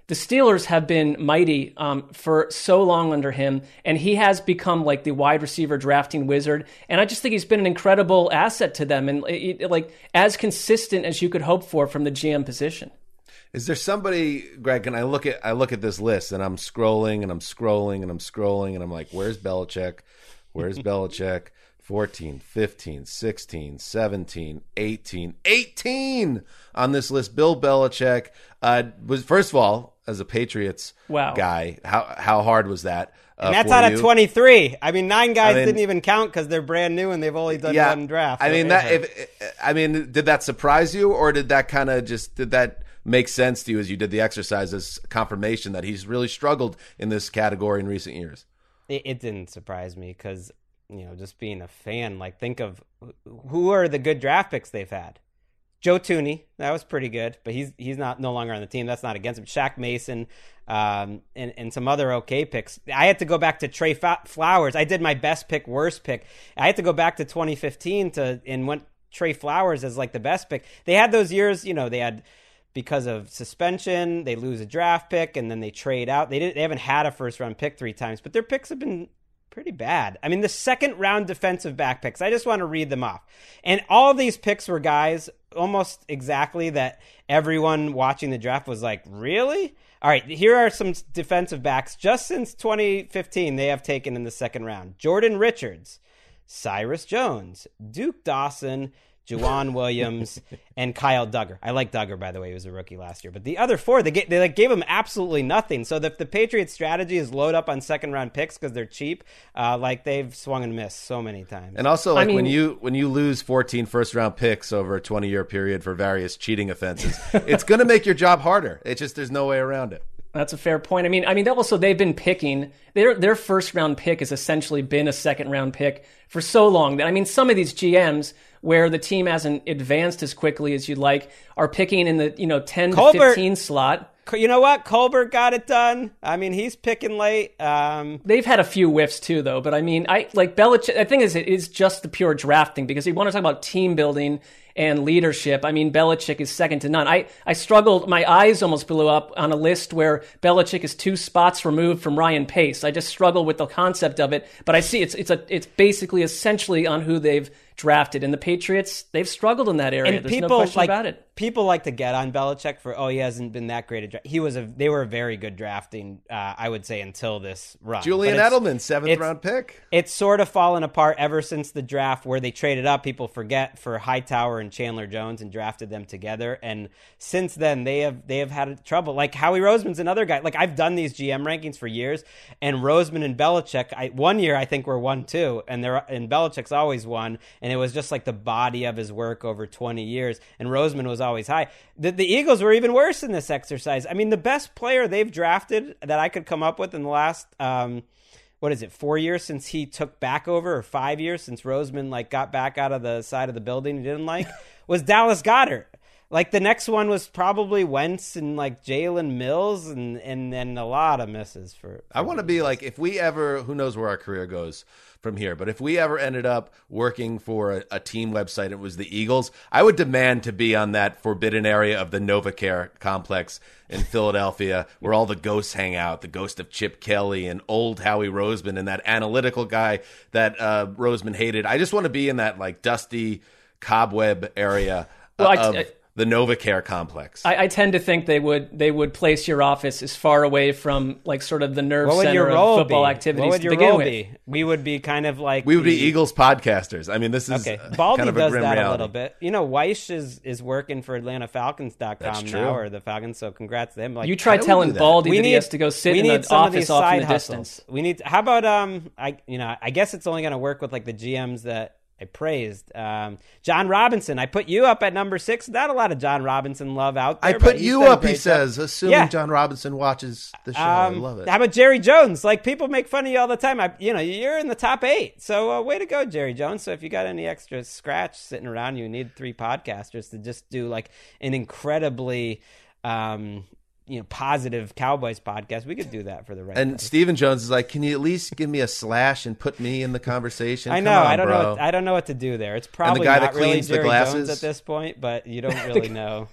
the Steelers have been mighty um, for so long under him, and he has become like the wide receiver drafting wizard. And I just think he's been an incredible asset to them, and it, it, like as consistent as you could hope for from the G M position. Is there somebody, Greg? And I look at I look at this list, and I'm scrolling and I'm scrolling and I'm scrolling, and I'm like, where's Belichick? Where's Belichick? fourteen, fifteen, sixteen, seventeen, eighteen, eighteen on this list. Bill Belichick uh, was, first of all, as a Patriots wow. guy, how how hard was that? Uh, and that's out you? of twenty-three. I mean, nine guys I mean, didn't even count because they're brand new and they've only done yeah, one draft. I so mean, that. If, I mean, did that surprise you, or did that kind of just did that make sense to you as you did the exercise as confirmation that he's really struggled in this category in recent years? It, it didn't surprise me because, you know, just being a fan, like think of who are the good draft picks they've had. Joe Thuney, that was pretty good, but he's he's not no longer on the team. That's not against him. Shaq Mason, um, and and some other okay picks. I had to go back to Trey Flowers. I did my best pick, worst pick. I had to go back to twenty fifteen to and went Trey Flowers as like the best pick. They had those years, you know, they had because of suspension, they lose a draft pick and then they trade out. They didn't. They haven't had a first round pick three times, but their picks have been pretty bad. I mean, the second round defensive back picks, I just want to read them off. And all of these picks were guys almost exactly that everyone watching the draft was like, really? All right, here are some defensive backs just since twenty fifteen they have taken in the second round. Jordan Richards, Cyrus Jones, Duke Dawson, Juwan Williams, and Kyle Duggar. I like Duggar, by the way. He was a rookie last year. But the other four, they, get, they like gave him absolutely nothing. So if the Patriots' strategy is load up on second-round picks because they're cheap, uh, like they've swung and missed so many times. And also, like I mean, when you when you lose fourteen first-round picks over a twenty-year period for various cheating offenses, it's going to make your job harder. It's just there's no way around it. That's a fair point. I mean, I mean, also they've been picking their their first round pick has essentially been a second round pick for so long that I mean, some of these G Ms where the team hasn't advanced as quickly as you'd like are picking in the you know ten Colbert, to fifteen slot. You know what? Colbert got it done. I mean, he's picking late. Um, They've had a few whiffs too, though. But I mean, I like Belichick. I think is it is just the pure drafting because you want to talk about team building and leadership. I mean, Belichick is second to none. I, I struggled. My eyes almost blew up on a list where Belichick is two spots removed from Ryan Pace. I just struggle with the concept of it. But I see it's it's a it's basically essentially on who they've drafted. And the Patriots, they've struggled in that area. And There's people no question like, about it. People like to get on Belichick for, oh, he hasn't been that great at draft. He was a, they were a very good drafting, uh, I would say, until this run. Julian Edelman, seventh round pick. It's sort of fallen apart ever since the draft where they traded up. People forget for Hightower and Chandler Jones and drafted them together. And since then, they have they have had trouble. Like Howie Roseman's another guy. Like I've done these G M rankings for years, and Roseman and Belichick, I, one year I think were one two, and they're and Belichick's always won, and it was just like the body of his work over twenty years, and Roseman was always high. The, the Eagles were even worse in this exercise. I mean, the best player they've drafted that I could come up with in the last, um, what is it, four years since he took back over, or five years since Roseman like got back out of the side of the building he didn't like, was Dallas Goedert. Like the next one was probably Wentz and like Jalen Mills, and and then a lot of misses for. for I want to be like, if we ever, who knows where our career goes from here, but if we ever ended up working for a, a team website, it was the Eagles, I would demand to be on that forbidden area of the NovaCare complex in Philadelphia, where all the ghosts hang out, the ghost of Chip Kelly and old Howie Roseman and that analytical guy that uh, Roseman hated. I just want to be in that like dusty cobweb area well, of I, I, the NovaCare complex. I, I tend to think they would they would place your office as far away from like sort of the nerve what would center your role of football be? activities What would to your begin role with. be? We would be kind of like we would the, be Eagles podcasters. I mean, this is okay. uh, Baldy kind of a does grim that reality. a little bit. You know, Weish is is working for Atlanta Falcons dot com That's true. now, or the Falcons. So congrats to him. Like, You try how do we telling do that? Baldy we that need he has to go sit we in need an some of these office off in side the hustles. distance. We need. How about um? I you know I guess it's only going to work with like the G Ms that I praised. Um, John Robinson. I put you up at number six. Not a lot of John Robinson love out there. I but put he's you done a up, he great job. says, assuming Yeah. John Robinson watches the show. Um, I love it. How about Jerry Jones? Like people make fun of you all the time. I, you know, you're in the top eight. So uh, way to go, Jerry Jones. So if you got any extra scratch sitting around, you need three podcasters to just do like an incredibly, um, you know, positive Cowboys podcast. We could do that for the right. And price. Stephen Jones is like, can you at least give me a slash and put me in the conversation? I Come know. on, I don't bro. know. What, I don't know what to do there. It's probably guy not that really cleans the Jerry glasses? Jones at this point, but you don't really know.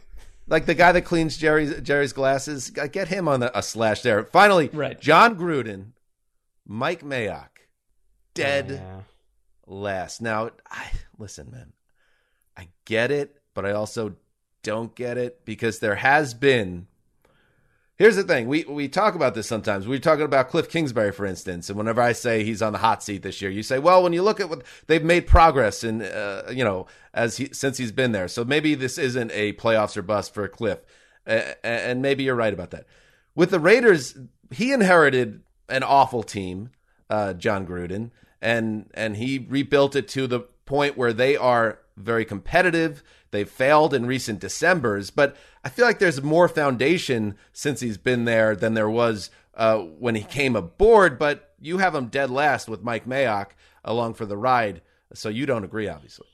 Like the guy that cleans Jerry's Jerry's glasses, get him on the, a slash there. Finally, right. John Gruden, Mike Mayock, dead Yeah. last. Now, I listen, man. I get it, but I also don't get it because there has been. Here's the thing. We we talk about this sometimes. We're talking about Cliff Kingsbury, for instance, and whenever I say he's on the hot seat this year, you say, well, when you look at what they've made progress in, uh, you know, as he, since he's been there. So maybe this isn't a playoffs or bust for Cliff, uh, and maybe you're right about that. With the Raiders, he inherited an awful team, uh, John Gruden, and and he rebuilt it to the point where they are very competitive. They've failed in recent Decembers, but I feel like there's more foundation since he's been there than there was uh, when he came aboard. But you have him dead last with Mike Mayock along for the ride, so you don't agree, obviously.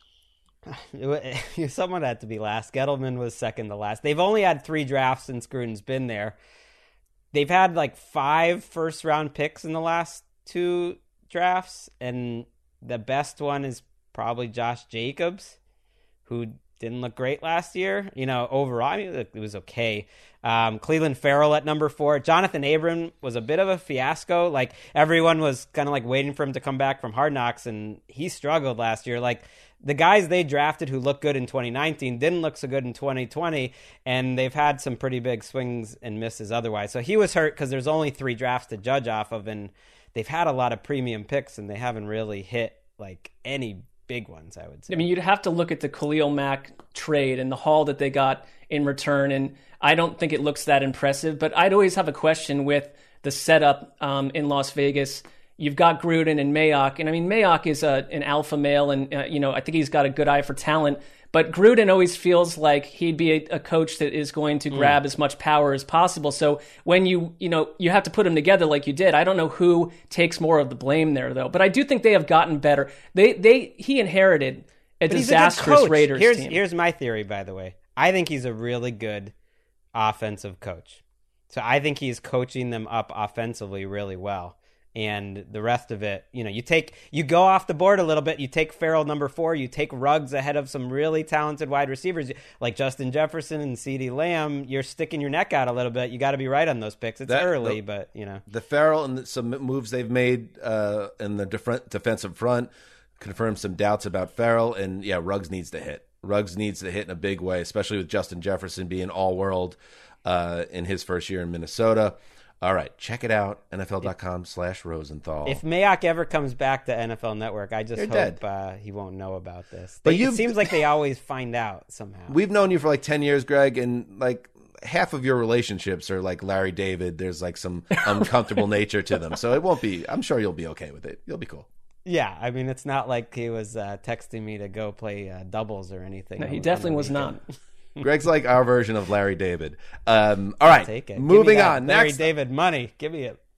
Someone had to be last. Gettleman was second to last. They've only had three drafts since Gruden's been there. They've had like five first-round picks in the last two drafts, and the best one is probably Josh Jacobs, who didn't look great last year. You know, overall, I mean, it was okay. Um, Cleveland Farrell at number four. Jonathan Abram was a bit of a fiasco. Like, everyone was kind of like waiting for him to come back from Hard Knocks, and he struggled last year. Like, the guys they drafted who looked good in twenty nineteen didn't look so good in twenty twenty, and they've had some pretty big swings and misses otherwise. So he was hurt because there's only three drafts to judge off of, and they've had a lot of premium picks, and they haven't really hit, like, any big ones, I would say. I mean, you'd have to look at the Khalil Mack trade and the haul that they got in return, and I don't think it looks that impressive, but I'd always have a question with the setup um, in Las Vegas. You've got Gruden and Mayock, and I mean, Mayock is a, an alpha male, and uh, you know, I think he's got a good eye for talent, but Gruden always feels like he'd be a, a coach that is going to grab mm. as much power as possible. So when you, you know, you have to put them together like you did. I don't know who takes more of the blame there, though, but I do think they have gotten better. They, they, he inherited a but disastrous a Raiders here's, team. Here's my theory, by the way. I think he's a really good offensive coach. So I think he's coaching them up offensively really well. And the rest of it, you know, you take, you go off the board a little bit. You take Farrell number four. You take Ruggs ahead of some really talented wide receivers like Justin Jefferson and CeeDee Lamb. You're sticking your neck out a little bit. You got to be right on those picks. It's that, early, the, but you know, the Farrell and the, some moves they've made uh, in the def- defensive front confirm some doubts about Farrell. And yeah, Ruggs needs to hit. Ruggs needs to hit in a big way, especially with Justin Jefferson being all world uh, in his first year in Minnesota. All right, check it out, N F L dot com slash Rosenthal. If Mayock ever comes back to N F L Network, I just You're hope uh, he won't know about this. But they, it seems like they always find out somehow. We've known you for like ten years, Greg, and like half of your relationships are like Larry David. There's like some uncomfortable nature to them. So it won't be, I'm sure you'll be okay with it. You'll be cool. Yeah, I mean, it's not like he was uh, texting me to go play uh, doubles or anything. No, he definitely was not. Greg's like our version of Larry David. Um, all right, take it. Moving on. Larry Next, David money. Give me it.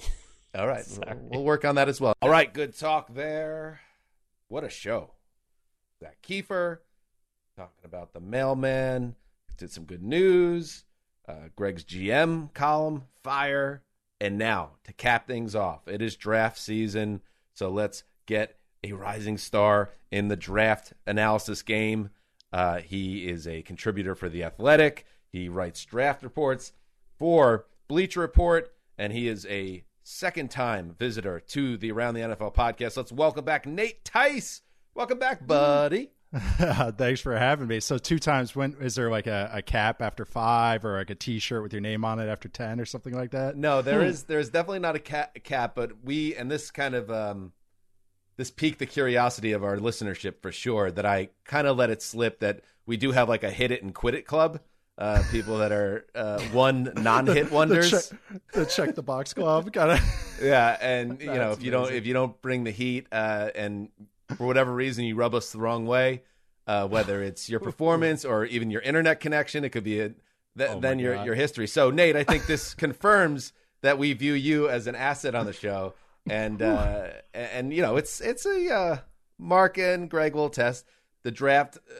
All right, we'll, we'll work on that as well. All right, good talk there. What a show. Zach Kiefer talking about the mailman. Did some good news. Uh, Greg's G M column, fire. And now, to cap things off, it is draft season. So let's get a rising star in the draft analysis game. Uh, he is a contributor for The Athletic. He writes draft reports for Bleacher Report, and he is a second-time visitor to the Around the N F L podcast. Let's welcome back Nate Tice. Welcome back, buddy. Thanks for having me. So two times, when is there like a, a cap after five or like a T-shirt with your name on it after ten or something like that? No, there is there's definitely not a cap, a cap, but we, and this kind of um, this piqued the curiosity of our listenership for sure, that I kind of let it slip that we do have like a hit it and quit it club. Uh, people that are uh, one non-hit wonders. the, check, the check the box club, kind of. Yeah, and you know if you amazing. don't if you don't bring the heat, uh, and for whatever reason you rub us the wrong way, uh, whether it's your performance or even your internet connection, it could be a, th- oh then your God. your history. So Nate, I think this confirms that we view you as an asset on the show, and uh, and you know it's it's a uh, Mark and Greg will test the draft. Uh,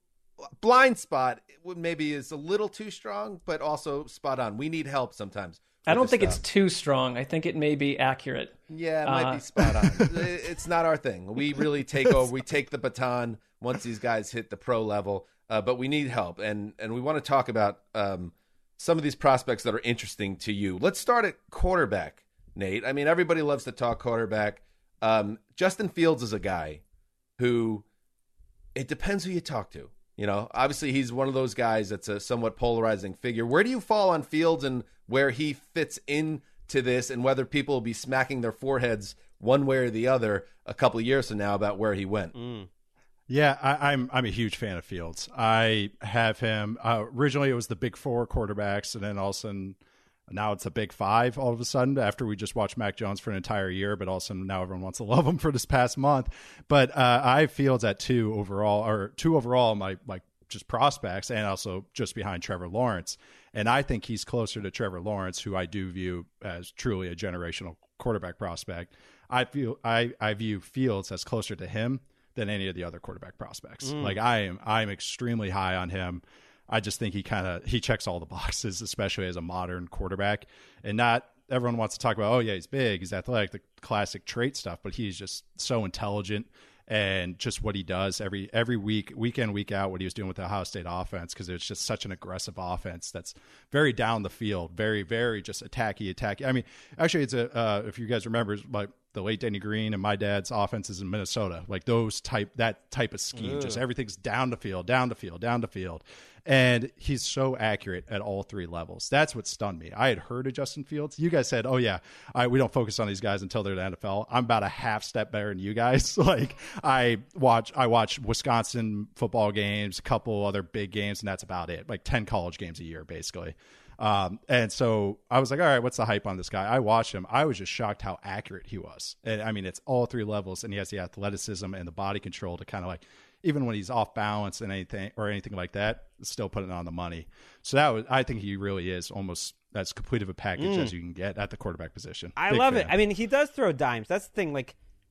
blind spot maybe is a little too strong, but also spot on. We need help sometimes. I don't think stuff. it's too strong. I think it may be accurate. Yeah, it might Uh, be spot on. It's not our thing. We really take over. We take the baton. once these guys hit the pro level. Uh, but we need help, and and we want to talk about um, some of these prospects that are interesting to you. Let's start at quarterback, Nate. I mean, everybody loves to talk quarterback. Um, Justin Fields is a guy who, it depends who you talk to. You know, obviously he's one of those guys that's a somewhat polarizing figure. Where do you fall on Fields and where he fits into this, and whether people will be smacking their foreheads one way or the other a couple of years from now about where he went? Mm. Yeah, I, I'm I'm a huge fan of Fields. I have him. Uh, originally, it was the big four quarterbacks, and then all of a sudden, now it's a big five. All of a sudden, after we just watched Mac Jones for an entire year, but also now everyone wants to love him for this past month. But uh, I have Fields at two overall, or two overall. My like just prospects, and also just behind Trevor Lawrence. And I think he's closer to Trevor Lawrence, who I do view as truly a generational quarterback prospect. I feel I I view Fields as closer to him than any of the other quarterback prospects. Mm. Like I am, I'm extremely high on him. I just think he kind of, he checks all the boxes, especially as a modern quarterback. And not everyone wants to talk about, oh yeah, he's big, he's athletic, the classic trait stuff, but he's just so intelligent, and just what he does every, every week, week in, week out, what he was doing with the Ohio State offense. Cause it's just such an aggressive offense that's very down the field, very, very just attacky, attacky. I mean, actually it's a, uh, if you guys remember, like the late Denny Green and my dad's offenses in Minnesota, like those type, that type of scheme, Ugh. just everything's down the field, down the field, down the field. And he's so accurate at all three levels. That's what stunned me. I had heard of Justin Fields. You guys said, oh yeah, I, we don't focus on these guys until they're in the N F L. I'm about a half step better than you guys. Like I watch, I watch Wisconsin football games, a couple other big games, and that's about it. Like ten college games a year, basically. Um, and so I was like, all right, what's the hype on this guy? I watched him. I was just shocked how accurate he was. And I mean, it's all three levels, and he has the athleticism and the body control to kind of like, even when he's off balance and anything or anything like that, still putting it on the money. So that was, I think he really is almost as complete of a package mm. as you can get at the quarterback position. I Big love fan. it. I mean, he does throw dimes. That's the thing. Like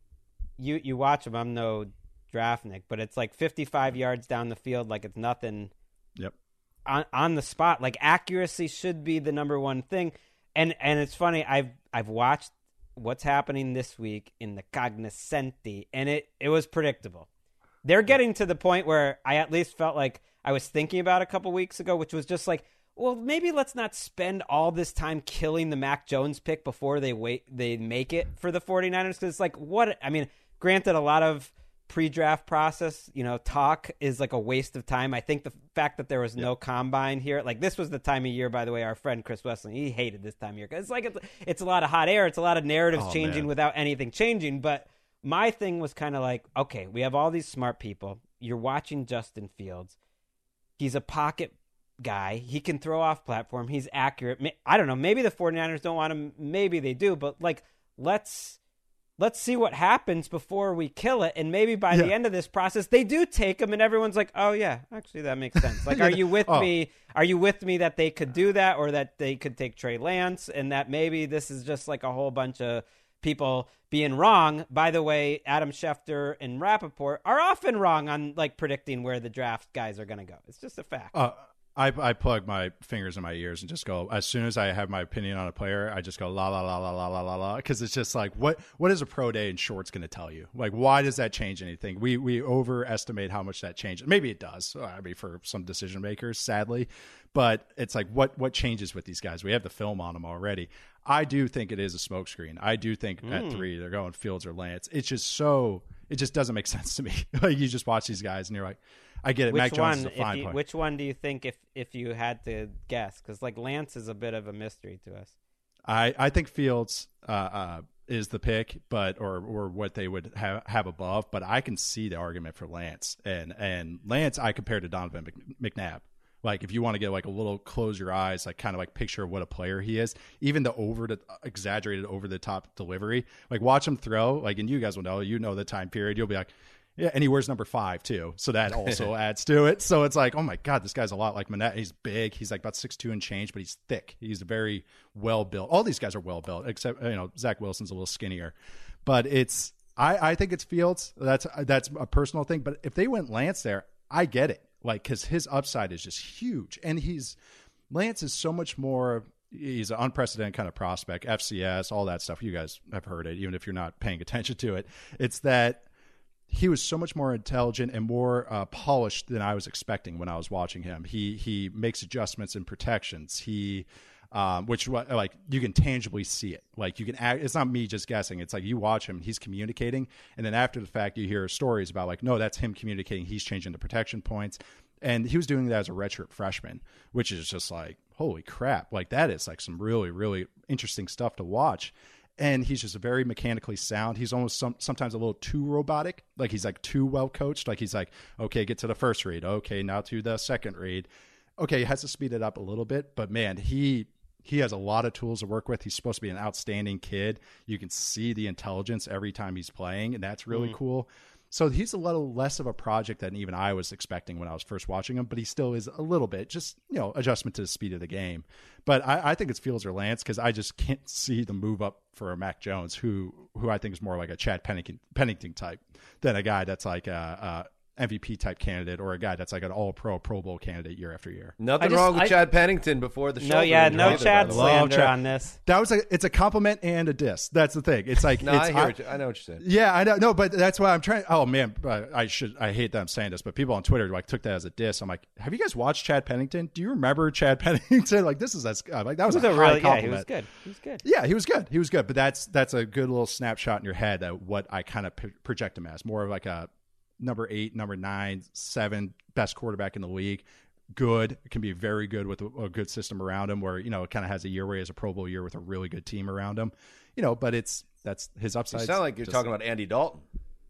you, you watch him. I'm no draftnik, but it's like fifty-five yards down the field. Like it's nothing. Yep. On, on the spot. Like accuracy should be the number one thing. And, and it's funny. I've, I've watched what's happening this week in the Cognoscenti, and it, it was predictable. They're getting to the point where I at least felt like I was thinking about a couple weeks ago, which was just like, well, maybe let's not spend all this time killing the Mac Jones pick before they wait, they make it for the 49ers. Cause it's like, what, I mean, granted, a lot of pre-draft process, you know, talk is like a waste of time. I think the fact that there was no yep. combine here, like this was the time of year, by the way, our friend Chris Wesseling, he hated this time of year. Cause it's like, it's, it's a lot of hot air. It's a lot of narratives oh, changing man. without anything changing. But my thing was kind of like, okay, we have all these smart people. You're watching Justin Fields. He's a pocket guy. He can throw off platform. He's accurate. I don't know. Maybe the 49ers don't want him. Maybe they do. But, like, let's let's see what happens before we kill it. And maybe by yeah. the end of this process, they do take him, and everyone's like, oh, yeah, actually, that makes sense. Like, are you with oh. me? Are you with me that they could do that, or that they could take Trey Lance, and that maybe this is just like a whole bunch of people being wrong? By the way, Adam Schefter and Rappaport are often wrong on like predicting where the draft guys are going to go. It's just a fact. Uh, I, I plug my fingers in my ears and just go, as soon as I have my opinion on a player, I just go la la la la la la la la, because it's just like, what what is a pro day in shorts going to tell you? Like, why does that change anything? We we overestimate how much that changes. Maybe it does. I mean, for some decision makers, sadly, but it's like, what what changes with these guys? We have the film on them already. I do think it is a smokescreen. I do think mm. at three they're going Fields or Lance. It's just so, it just doesn't make sense to me. Like, you just watch these guys and you're like, I get it. Which Mac Jones one, is a fine you, player. Which one do you think, if if you had to guess? Because like Lance is a bit of a mystery to us. I, I think Fields uh, uh, is the pick, but or or what they would have, have above. But I can see the argument for Lance, and and Lance I compare to Donovan McNabb. Like, if you want to get like a little close your eyes, like kind of like picture what a player he is, even the over the exaggerated over the top delivery, like watch him throw, like, and you guys will know, you know, the time period, you'll be like, yeah, and he wears number five too. So that also adds to it. So it's like, oh my God, this guy's a lot like Manette. He's big. He's like about six two and change, but he's thick. He's very well built. All these guys are well built, except, you know, Zach Wilson's a little skinnier, but it's, I, I think it's Fields. That's, that's a personal thing. But if they went Lance there, I get it. Like, cause his upside is just huge. And he's, Lance is so much more, he's an unprecedented kind of prospect, F C S, all that stuff. You guys have heard it, even if you're not paying attention to it. It's that, he was so much more intelligent and more uh, polished than I was expecting when I was watching him. He he makes adjustments and protections. He, um, which like you can tangibly see it. Like you can act, it's not me just guessing. It's like you watch him, he's communicating, and then after the fact, you hear stories about like, no, that's him communicating. He's changing the protection points, and he was doing that as a redshirt freshman, which is just like, holy crap! Like that is like some really really interesting stuff to watch. And he's just very mechanically sound. He's almost some, sometimes a little too robotic. Like he's like too well coached. Like he's like, okay, get to the first read. Okay, now to the second read. Okay, he has to speed it up a little bit. But man, he he has a lot of tools to work with. He's supposed to be an outstanding kid. You can see the intelligence every time he's playing, and that's really mm. cool. So he's a little less of a project than even I was expecting when I was first watching him, but he still is a little bit, just, you know, adjustment to the speed of the game. But I, I think it's Fields or Lance because I just can't see the move up for a Mac Jones, who who I think is more like a Chad Pennington, Pennington type than a guy that's like a, a M V P type candidate or a guy that's like an all pro Pro Bowl candidate year after year. Nothing just, wrong with I, Chad Pennington before the show. No, yeah, no either, Chad slander Chad. on this. That was a, it's a compliment and a diss. That's the thing. It's like, no, it's, I, hear I, what you, I know what you're saying. Yeah, I know. No, but that's why I'm trying. Oh man, I should, I hate that I'm saying this, but people on Twitter like took that as a diss. I'm like, have you guys watched Chad Pennington? Do you remember Chad Pennington? Like this is as like that was, was a, a high really, compliment. Yeah, he was good. He was good. Yeah, he was good. He was good. But that's that's a good little snapshot in your head of what I kind of p- project him as. More of like a number eight, number nine, seven, best quarterback in the league. Good. It can be very good with a, a good system around him where, you know, it kind of has a year where he has a Pro Bowl year with a really good team around him, you know, but it's, that's his upside. You sound like you're just talking about Andy Dalton.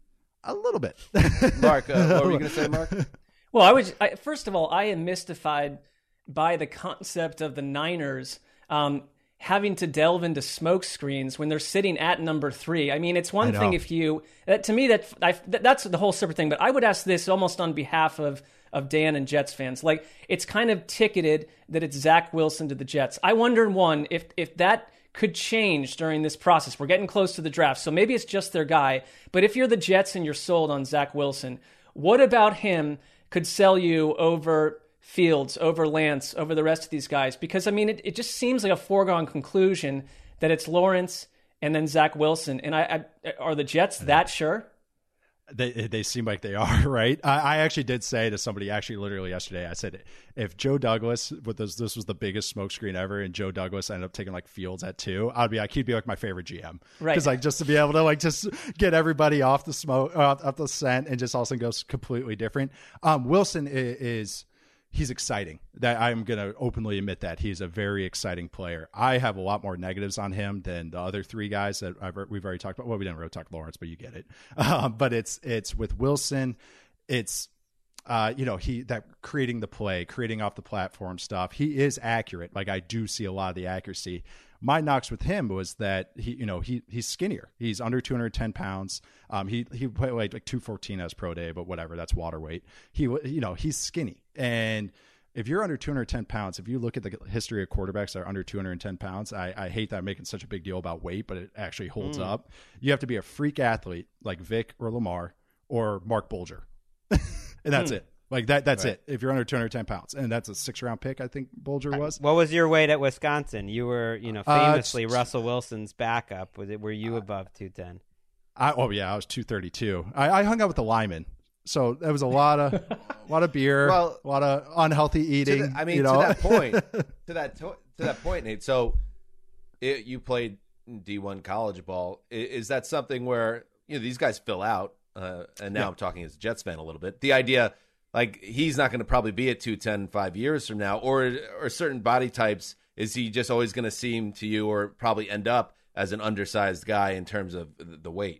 A little bit. Mark, uh, what were you going to say, Mark? Well, I was, I, first of all, I am mystified by the concept of the Niners, um, having to delve into smoke screens when they're sitting at number three. I mean, it's one thing if you, that, to me, that, I, that that's the whole separate thing, but I would ask this almost on behalf of, of Dan and Jets fans. Like, it's kind of ticketed that it's Zach Wilson to the Jets. I wonder, one, if if that could change during this process. We're getting close to the draft, so maybe it's just their guy. But if you're the Jets and you're sold on Zach Wilson, what about him could sell you over Fields, over Lance, over the rest of these guys? Because, I mean, it, it just seems like a foregone conclusion that it's Lawrence and then Zach Wilson. And I, I are the Jets that sure? They they seem like they are, right? I, I actually did say to somebody, actually literally yesterday, I said, if Joe Douglas, with this, this was the biggest smokescreen ever, and Joe Douglas ended up taking like Fields at two, I'd be like, he'd be like my favorite G M. Right. Because like just to be able to like just get everybody off the smoke, uh, off the scent, and just also goes completely different. Um, Wilson is, is he's exciting. That I'm going to openly admit that he's a very exciting player. I have a lot more negatives on him than the other three guys that I've, we've already talked about. Well, we didn't really talk Lawrence, but you get it. Um, but it's it's with Wilson. It's uh, you know he that creating the play, creating off the platform stuff. He is accurate. Like I do see a lot of the accuracy. My knocks with him was that he, you know, he he's skinnier. He's under two hundred ten pounds. Um, he he weighed like two fourteen as pro day, but whatever, that's water weight. He, you know, he's skinny. And if you're under two hundred ten pounds, if you look at the history of quarterbacks that are under two hundred ten pounds, I, I hate that I'm making such a big deal about weight, but it actually holds mm. up. You have to be a freak athlete like Vic or Lamar or Mark Bulger, and that's mm. it. Like that, that's right. it. If you're under two hundred ten pounds, and that's a six round pick, I think Bulger was. What was your weight at Wisconsin? You were, you know, famously uh, Russell Wilson's backup. Was it? Were you above two ten? I, oh yeah, I was two thirty two. I, I hung out with the linemen, so there was a lot of, a lot of beer, well, a lot of unhealthy eating. The, I mean, you know? to that point, to that to, to that point, Nate. So, it, you played D one college ball. Is, is that something where you know these guys fill out? Uh, and now yeah. I'm talking as a Jets fan a little bit. The idea. Like, he's not going to probably be at two ten five years from now. Or or certain body types, is he just always going to seem to you or probably end up as an undersized guy in terms of the weight?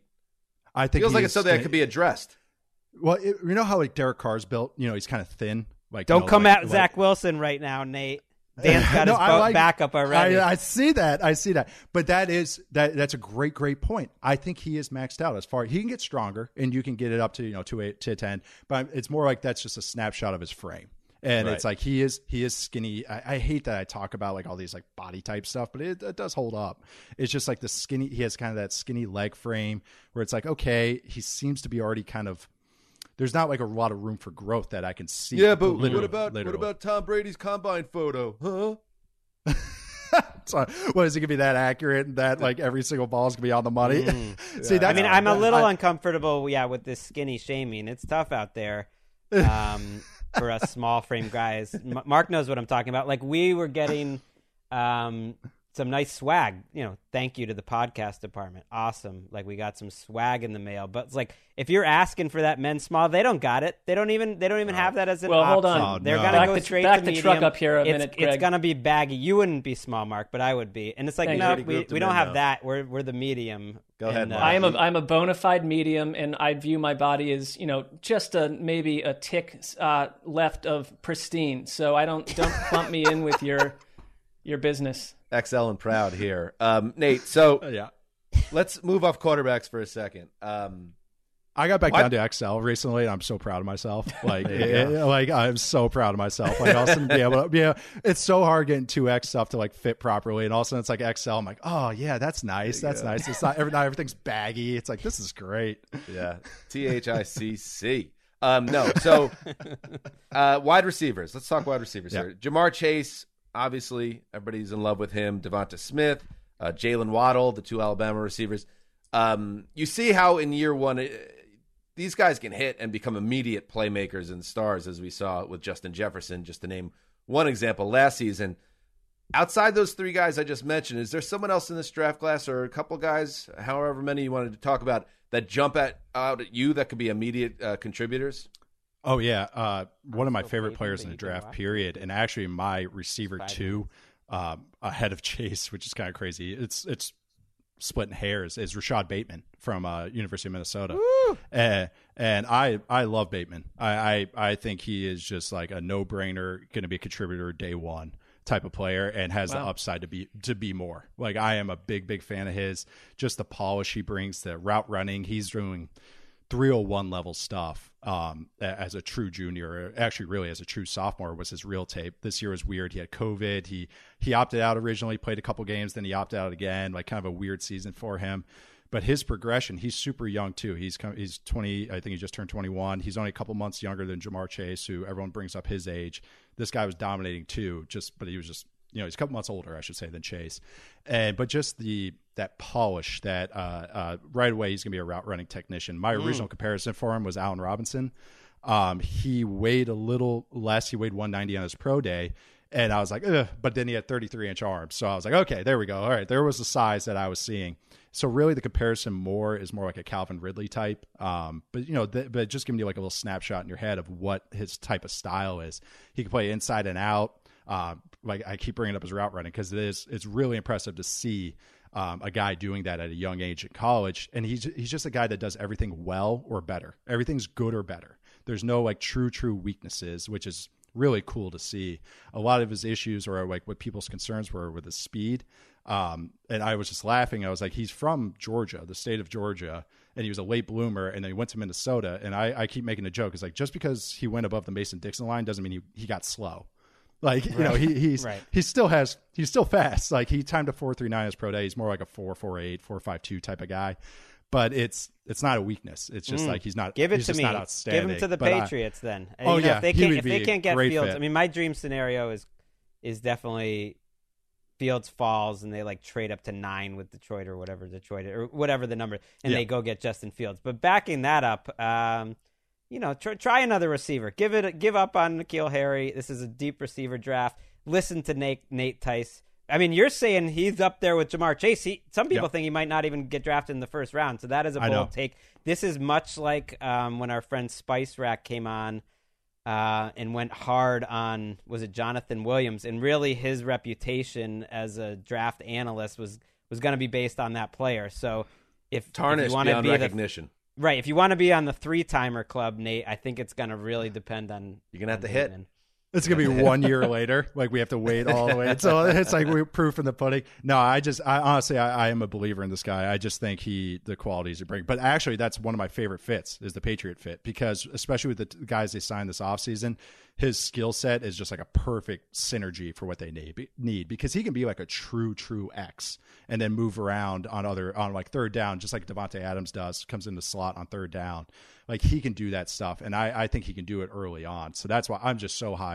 I think Feels like it's something that could be addressed. Well, it, you know how like Derek Carr's built? You know, he's kind of thin. Like, Don't you know, come like, at like, Zach Wilson right now, Nate. Dan's got no, his I like, backup already. I, I see that. I see that. But that is that. That's a great, great point. I think he is maxed out as far he can get stronger, and you can get it up to you know two eight to ten. But it's more like that's just a snapshot of his frame, and right. it's like he is he is skinny. I, I hate that I talk about like all these like body type stuff, but it, it does hold up. It's just like the skinny. He has kind of that skinny leg frame where it's like okay, he seems to be already kind of. There's not like a lot of room for growth that I can see. Yeah, but what about literally. what about Tom Brady's combine photo? Huh? So, what is it gonna be that accurate and that like every single ball is gonna be on the money? Mm. See, I mean, I'm a little I, uncomfortable, yeah, with this skinny shaming. It's tough out there um, for us small frame guys. M- Mark knows what I'm talking about. Like we were getting um, some nice swag. You know, thank you to the podcast department. Awesome. Like we got some swag in the mail. But it's like if you're asking for that men's small, they don't got it. They don't even they don't even have that as an well, option. hold on. Oh, They're no. gonna Back go the- straight back to the medium. truck up here a it's, minute, It's Greg. gonna be baggy. You wouldn't be small, Mark, but I would be. And it's like Thank no, you. we, Grouped we them don't in have now. that. We're we're the medium. Go ahead, And, Mark. I am a I'm a bona fide medium, and I view my body as, you know, just a maybe a tick uh, left of pristine. So I don't don't clump me in with your your business. X L and proud here. Um, Nate, so yeah. let's move off quarterbacks for a second. Um, I got back What? down to X L recently, and I'm so proud of myself. Like, There you it- go. like I'm so proud of myself. Like, all of a sudden, be able to, yeah, it's so hard getting two X stuff to like fit properly, and all of a sudden it's like X L. I'm like, oh yeah, that's nice. That's nice. It's not every not everything's baggy. It's like this is great. yeah, T H I C C. Um, no, so uh, wide receivers. Let's talk wide receivers Yeah. here. Jamar Chase, obviously, everybody's in love with him. Devonta Smith, uh, Jalen Waddle, the two Alabama receivers. Um, you see how in year one, uh, these guys can hit and become immediate playmakers and stars, as we saw with Justin Jefferson, just to name one example last season. Outside those three guys I just mentioned, is there someone else in this draft class or a couple guys, however many you wanted to talk about, that jump at out at you that could be immediate uh, contributors? Oh yeah, uh, one of my So favorite Peyton players that in the you can draft watch. period, and actually my receiver Five two, um, ahead of Chase, which is kind of crazy. It's it's splitting hairs. Is Rashad Bateman from uh, University of Minnesota, and and I I love Bateman. I, I I think he is just like a no brainer, going to be a contributor day one type of player, and has the Wow. upside to be to be more. Like I am a big big fan of his. Just the polish he brings, the route running. He's doing three oh one level stuff um, a- as a true junior. Actually, really as a true sophomore was his real tape. This year was weird. He had COVID. He he opted out originally, played a couple games, then he opted out again. Like kind of a weird season for him. But his progression, he's super young too. He's come, he's twenty. I think he just turned twenty-one. He's only a couple months younger than Jamar Chase, who everyone brings up his age. This guy was dominating too. Just but he was just you know he's a couple months older, I should say, than Chase. And but just the that polish that uh, uh, right away he's gonna be a route running technician. My original comparison for him was Allen Robinson. Um, he weighed a little less. He weighed one ninety on his pro day. And I was like, ugh, but then he had thirty-three inch arms. So I was like, okay, there we go. All right. There was the size that I was seeing. So really the comparison more is more like a Calvin Ridley type. Um, but you know, th- but just giving you like a little snapshot in your head of what his type of style is. He can play inside and out. Uh, like I keep bringing up his route running because it is, it's really impressive to see um, a guy doing that at a young age in college. And he's, he's just a guy that does everything well or better. Everything's good or better. There's no like true, true weaknesses, which is really cool to see. A lot of his issues or like what people's concerns were with his speed. Um, and I was just laughing. I was like, he's from Georgia, the state of Georgia, and he was a late bloomer, and then he went to Minnesota. And I, I keep making a joke. It's like, just because he went above the Mason-Dixon line doesn't mean he, he got slow. Like, you know, he, he's, Right. he still has, he's still fast. Like he timed a four three nine as pro day. He's more like a four four eight, four five two type of guy. But it's it's not a weakness. It's just Mm. like he's not. Give it he's to just me. Not Give outstanding. him to the But I- Patriots then. Oh, You know, yeah, if they he can't would if be they a can't get great Fields. fit. I mean, my dream scenario is is definitely Fields falls and they like trade up to nine with Detroit or whatever Detroit or whatever the number, and Yeah. they go get Justin Fields. But backing that up, um, you know, try, try another receiver. Give it, give up on N'Keal Harry. This is a deep receiver draft. Listen to Nate Nate Tice. I mean, you're saying he's up there with Jamar Chase. He, some people Yep. think he might not even get drafted in the first round. So that is a I know. bold take. This is much like um, when our friend Spice Rack came on uh, and went hard on, was it Jonathan Williams? And really his reputation as a draft analyst was, was going to be based on that player. So if, if Tarnished you want to beyond be the, recognition. right, if you want to be on the three-timer club, Nate, I think it's going to really depend on. You're gonna have on to hit. Bateman. It's gonna be one year later. Like we have to wait all the way. So it's like we're proof in the pudding. No, I just, I honestly, I, I am a believer in this guy. I just think he, the qualities he brings. But actually, that's one of my favorite fits is the Patriot fit because especially with the t- guys they signed this offseason, his skill set is just like a perfect synergy for what they need. Need because he can be like a true, true X and then move around on other on like third down, just like Devontae Adams does. Comes in the slot on third down. Like he can do that stuff, and I, I think he can do it early on. So that's why I'm just so high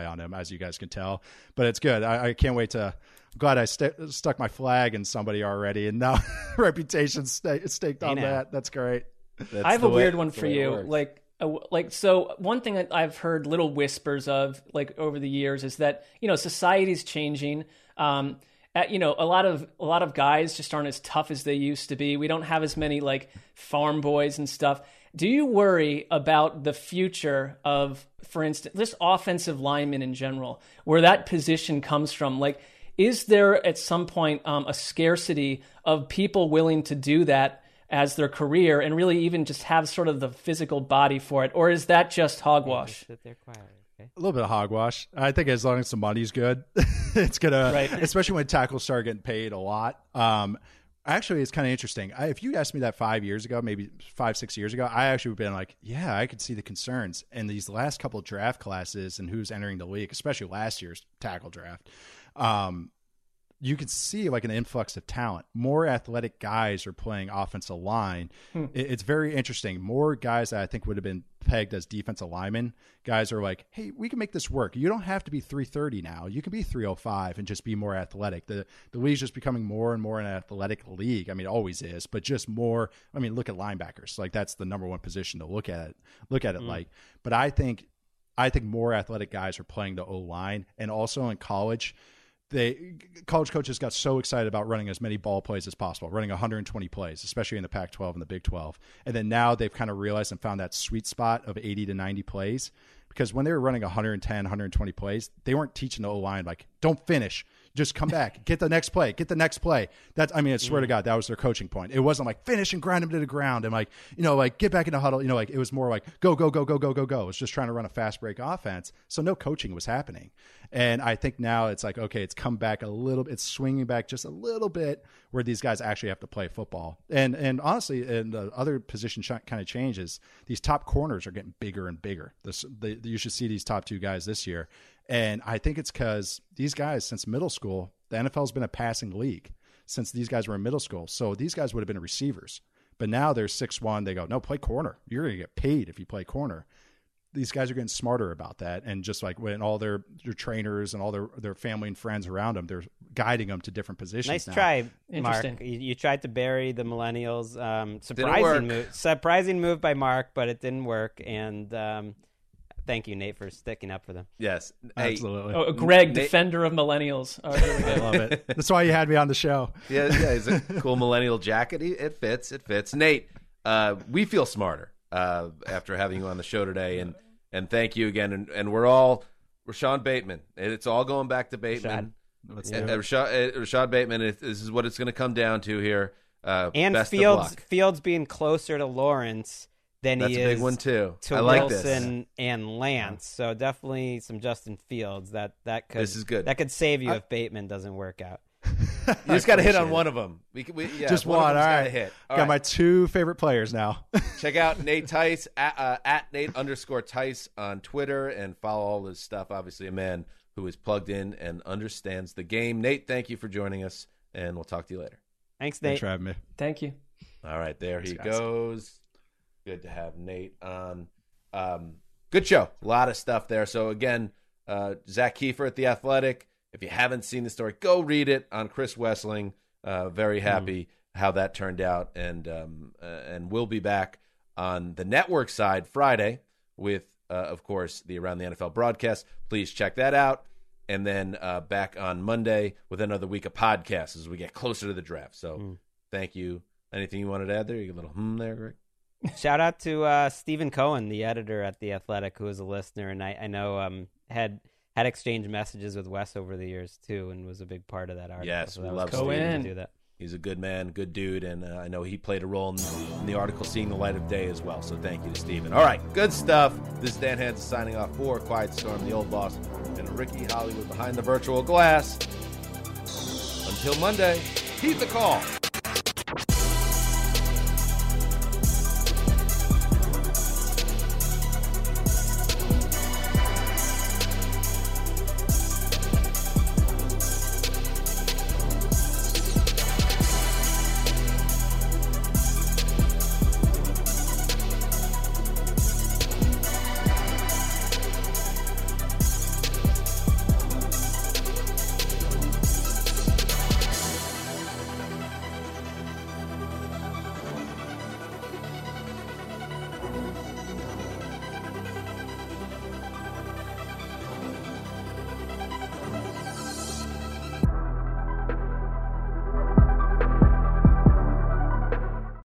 high on him, as you guys can tell. But it's good. I, I can't wait to. I'm glad I st- stuck my flag in somebody already, and now reputation sta- staked on that. That's great. That's I have the a way- weird one the for way it you. works. Like, uh, like so, one thing that I've heard little whispers of, like over the years, is that you know society's changing. Um, at, you know, a lot of a lot of guys just aren't as tough as they used to be. We don't have as many like farm boys and stuff. Do you worry about the future of, for instance, just offensive linemen in general, where that position comes from? Like, is there at some point um, a scarcity of people willing to do that as their career and really even just have sort of the physical body for it? Or is that just hogwash? Sit there quietly, okay? A little bit of hogwash. I think as long as the money's good, it's gonna. Right. Especially when tackles start getting paid a lot. Um, actually, it's kind of interesting. I, if you asked me that five years ago, maybe five, six years ago, I actually would have been like, yeah, I could see the concerns. And these last couple of draft classes and who's entering the league, especially last year's tackle draft, um, you could see like an influx of talent. More athletic guys are playing offensive line. Hmm. It, it's very interesting. More guys that I think would have been pegged as defensive linemen, guys are like, hey, we can make this work. You don't have to be three thirty now. You can be three oh five and just be more athletic. The the league's just becoming more and more an athletic league. I mean, it always is, but just more. I mean, look at linebackers. Like that's the number one position to look at it. Look at it mm. like. But I think I think more athletic guys are playing the O line, and also in college. They college coaches got so excited about running as many ball plays as possible, running one hundred twenty plays, especially in the Pac twelve and the Big twelve. And then now they've kind of realized and found that sweet spot of eighty to ninety plays. Because when they were running one hundred ten, one hundred twenty plays, they weren't teaching the O-line, like, don't finish. Just come back. Get the next play. Get the next play. That's, I mean, I swear mm. to God, that was their coaching point. It wasn't like finish and grind them to the ground and like, you know, like get back in the huddle. You know, like it was more like go, go, go, go, go, go, go. It was just trying to run a fast break offense. So no coaching was happening. And I think now it's like, okay, it's come back a little bit. It's swinging back just a little bit where these guys actually have to play football. And and honestly, and the other position ch- kind of changes. These top corners are getting bigger and bigger. This, the, you should see these top two guys this year. And I think it's because these guys, since middle school, the N F L has been a passing league since these guys were in middle school. So these guys would have been receivers. But now they're six one. They go, no, play corner. You're going to get paid if you play corner. These guys are getting smarter about that. And just like when all their, their trainers and all their, their family and friends around them, they're guiding them to different positions. Nice now. try, Mark. You, you tried to bury the millennials. Um, surprising work. move. Surprising move by Mark, but it didn't work. And um, thank you, Nate, for sticking up for them. Yes, hey, absolutely. Oh, Greg, Nate, defender of millennials. Oh, there we go. I love it. That's why you had me on the show. Yeah, yeah. It's a cool millennial jacket. It fits. It fits. Nate, uh, we feel smarter uh, after having you on the show today, and and thank you again. And, and we're all Rashad Bateman. It's all going back to Bateman. Rashad, uh, Rashad, uh, Rashad Bateman. It, this is what it's going to come down to here. Uh, and best Fields, of luck. Fields being closer to Lawrence than That's he a is big one too. to I like Wilson this. and Lance. So definitely some Justin Fields. That that could This is good. That could save you I, if Bateman doesn't work out. You just got to hit on one of them. We, we, yeah, just one. one. Of all right. hit. All got right. my two favorite players now. Check out Nate Tice at, uh, at Nate underscore Tice on Twitter and follow all his stuff. Obviously, a man who is plugged in and understands the game. Nate, thank you for joining us, and we'll talk to you later. Thanks, Nate. Thanks for having me. Thank you. All right, there Thanks, he guys. goes. Good to have Nate on. Um, good show. A lot of stuff there. So, again, uh, Zach Kiefer at The Athletic. If you haven't seen the story, go read it on Chris Wessling. Uh, very happy mm. how that turned out. And um, uh, and we'll be back on the network side Friday with, uh, of course, the Around the N F L broadcast. Please check that out. And then uh, back on Monday with another week of podcasts as we get closer to the draft. So mm. thank you. Anything you wanted to add there? You got a little hmm there, Greg? Shout out to uh, Stephen Cohen, the editor at The Athletic, who is a listener. And I, I know um, had had exchanged messages with Wes over the years, too, and was a big part of that article. Yes, so we that love was cool Stephen. to do that. He's a good man, good dude, and uh, I know he played a role in the, in the article seeing the light of day as well. So thank you to Stephen. All right, good stuff. This is Dan Hansen signing off for Quiet Storm, the old boss, and Ricky Hollywood behind the virtual glass. Until Monday, heed the call.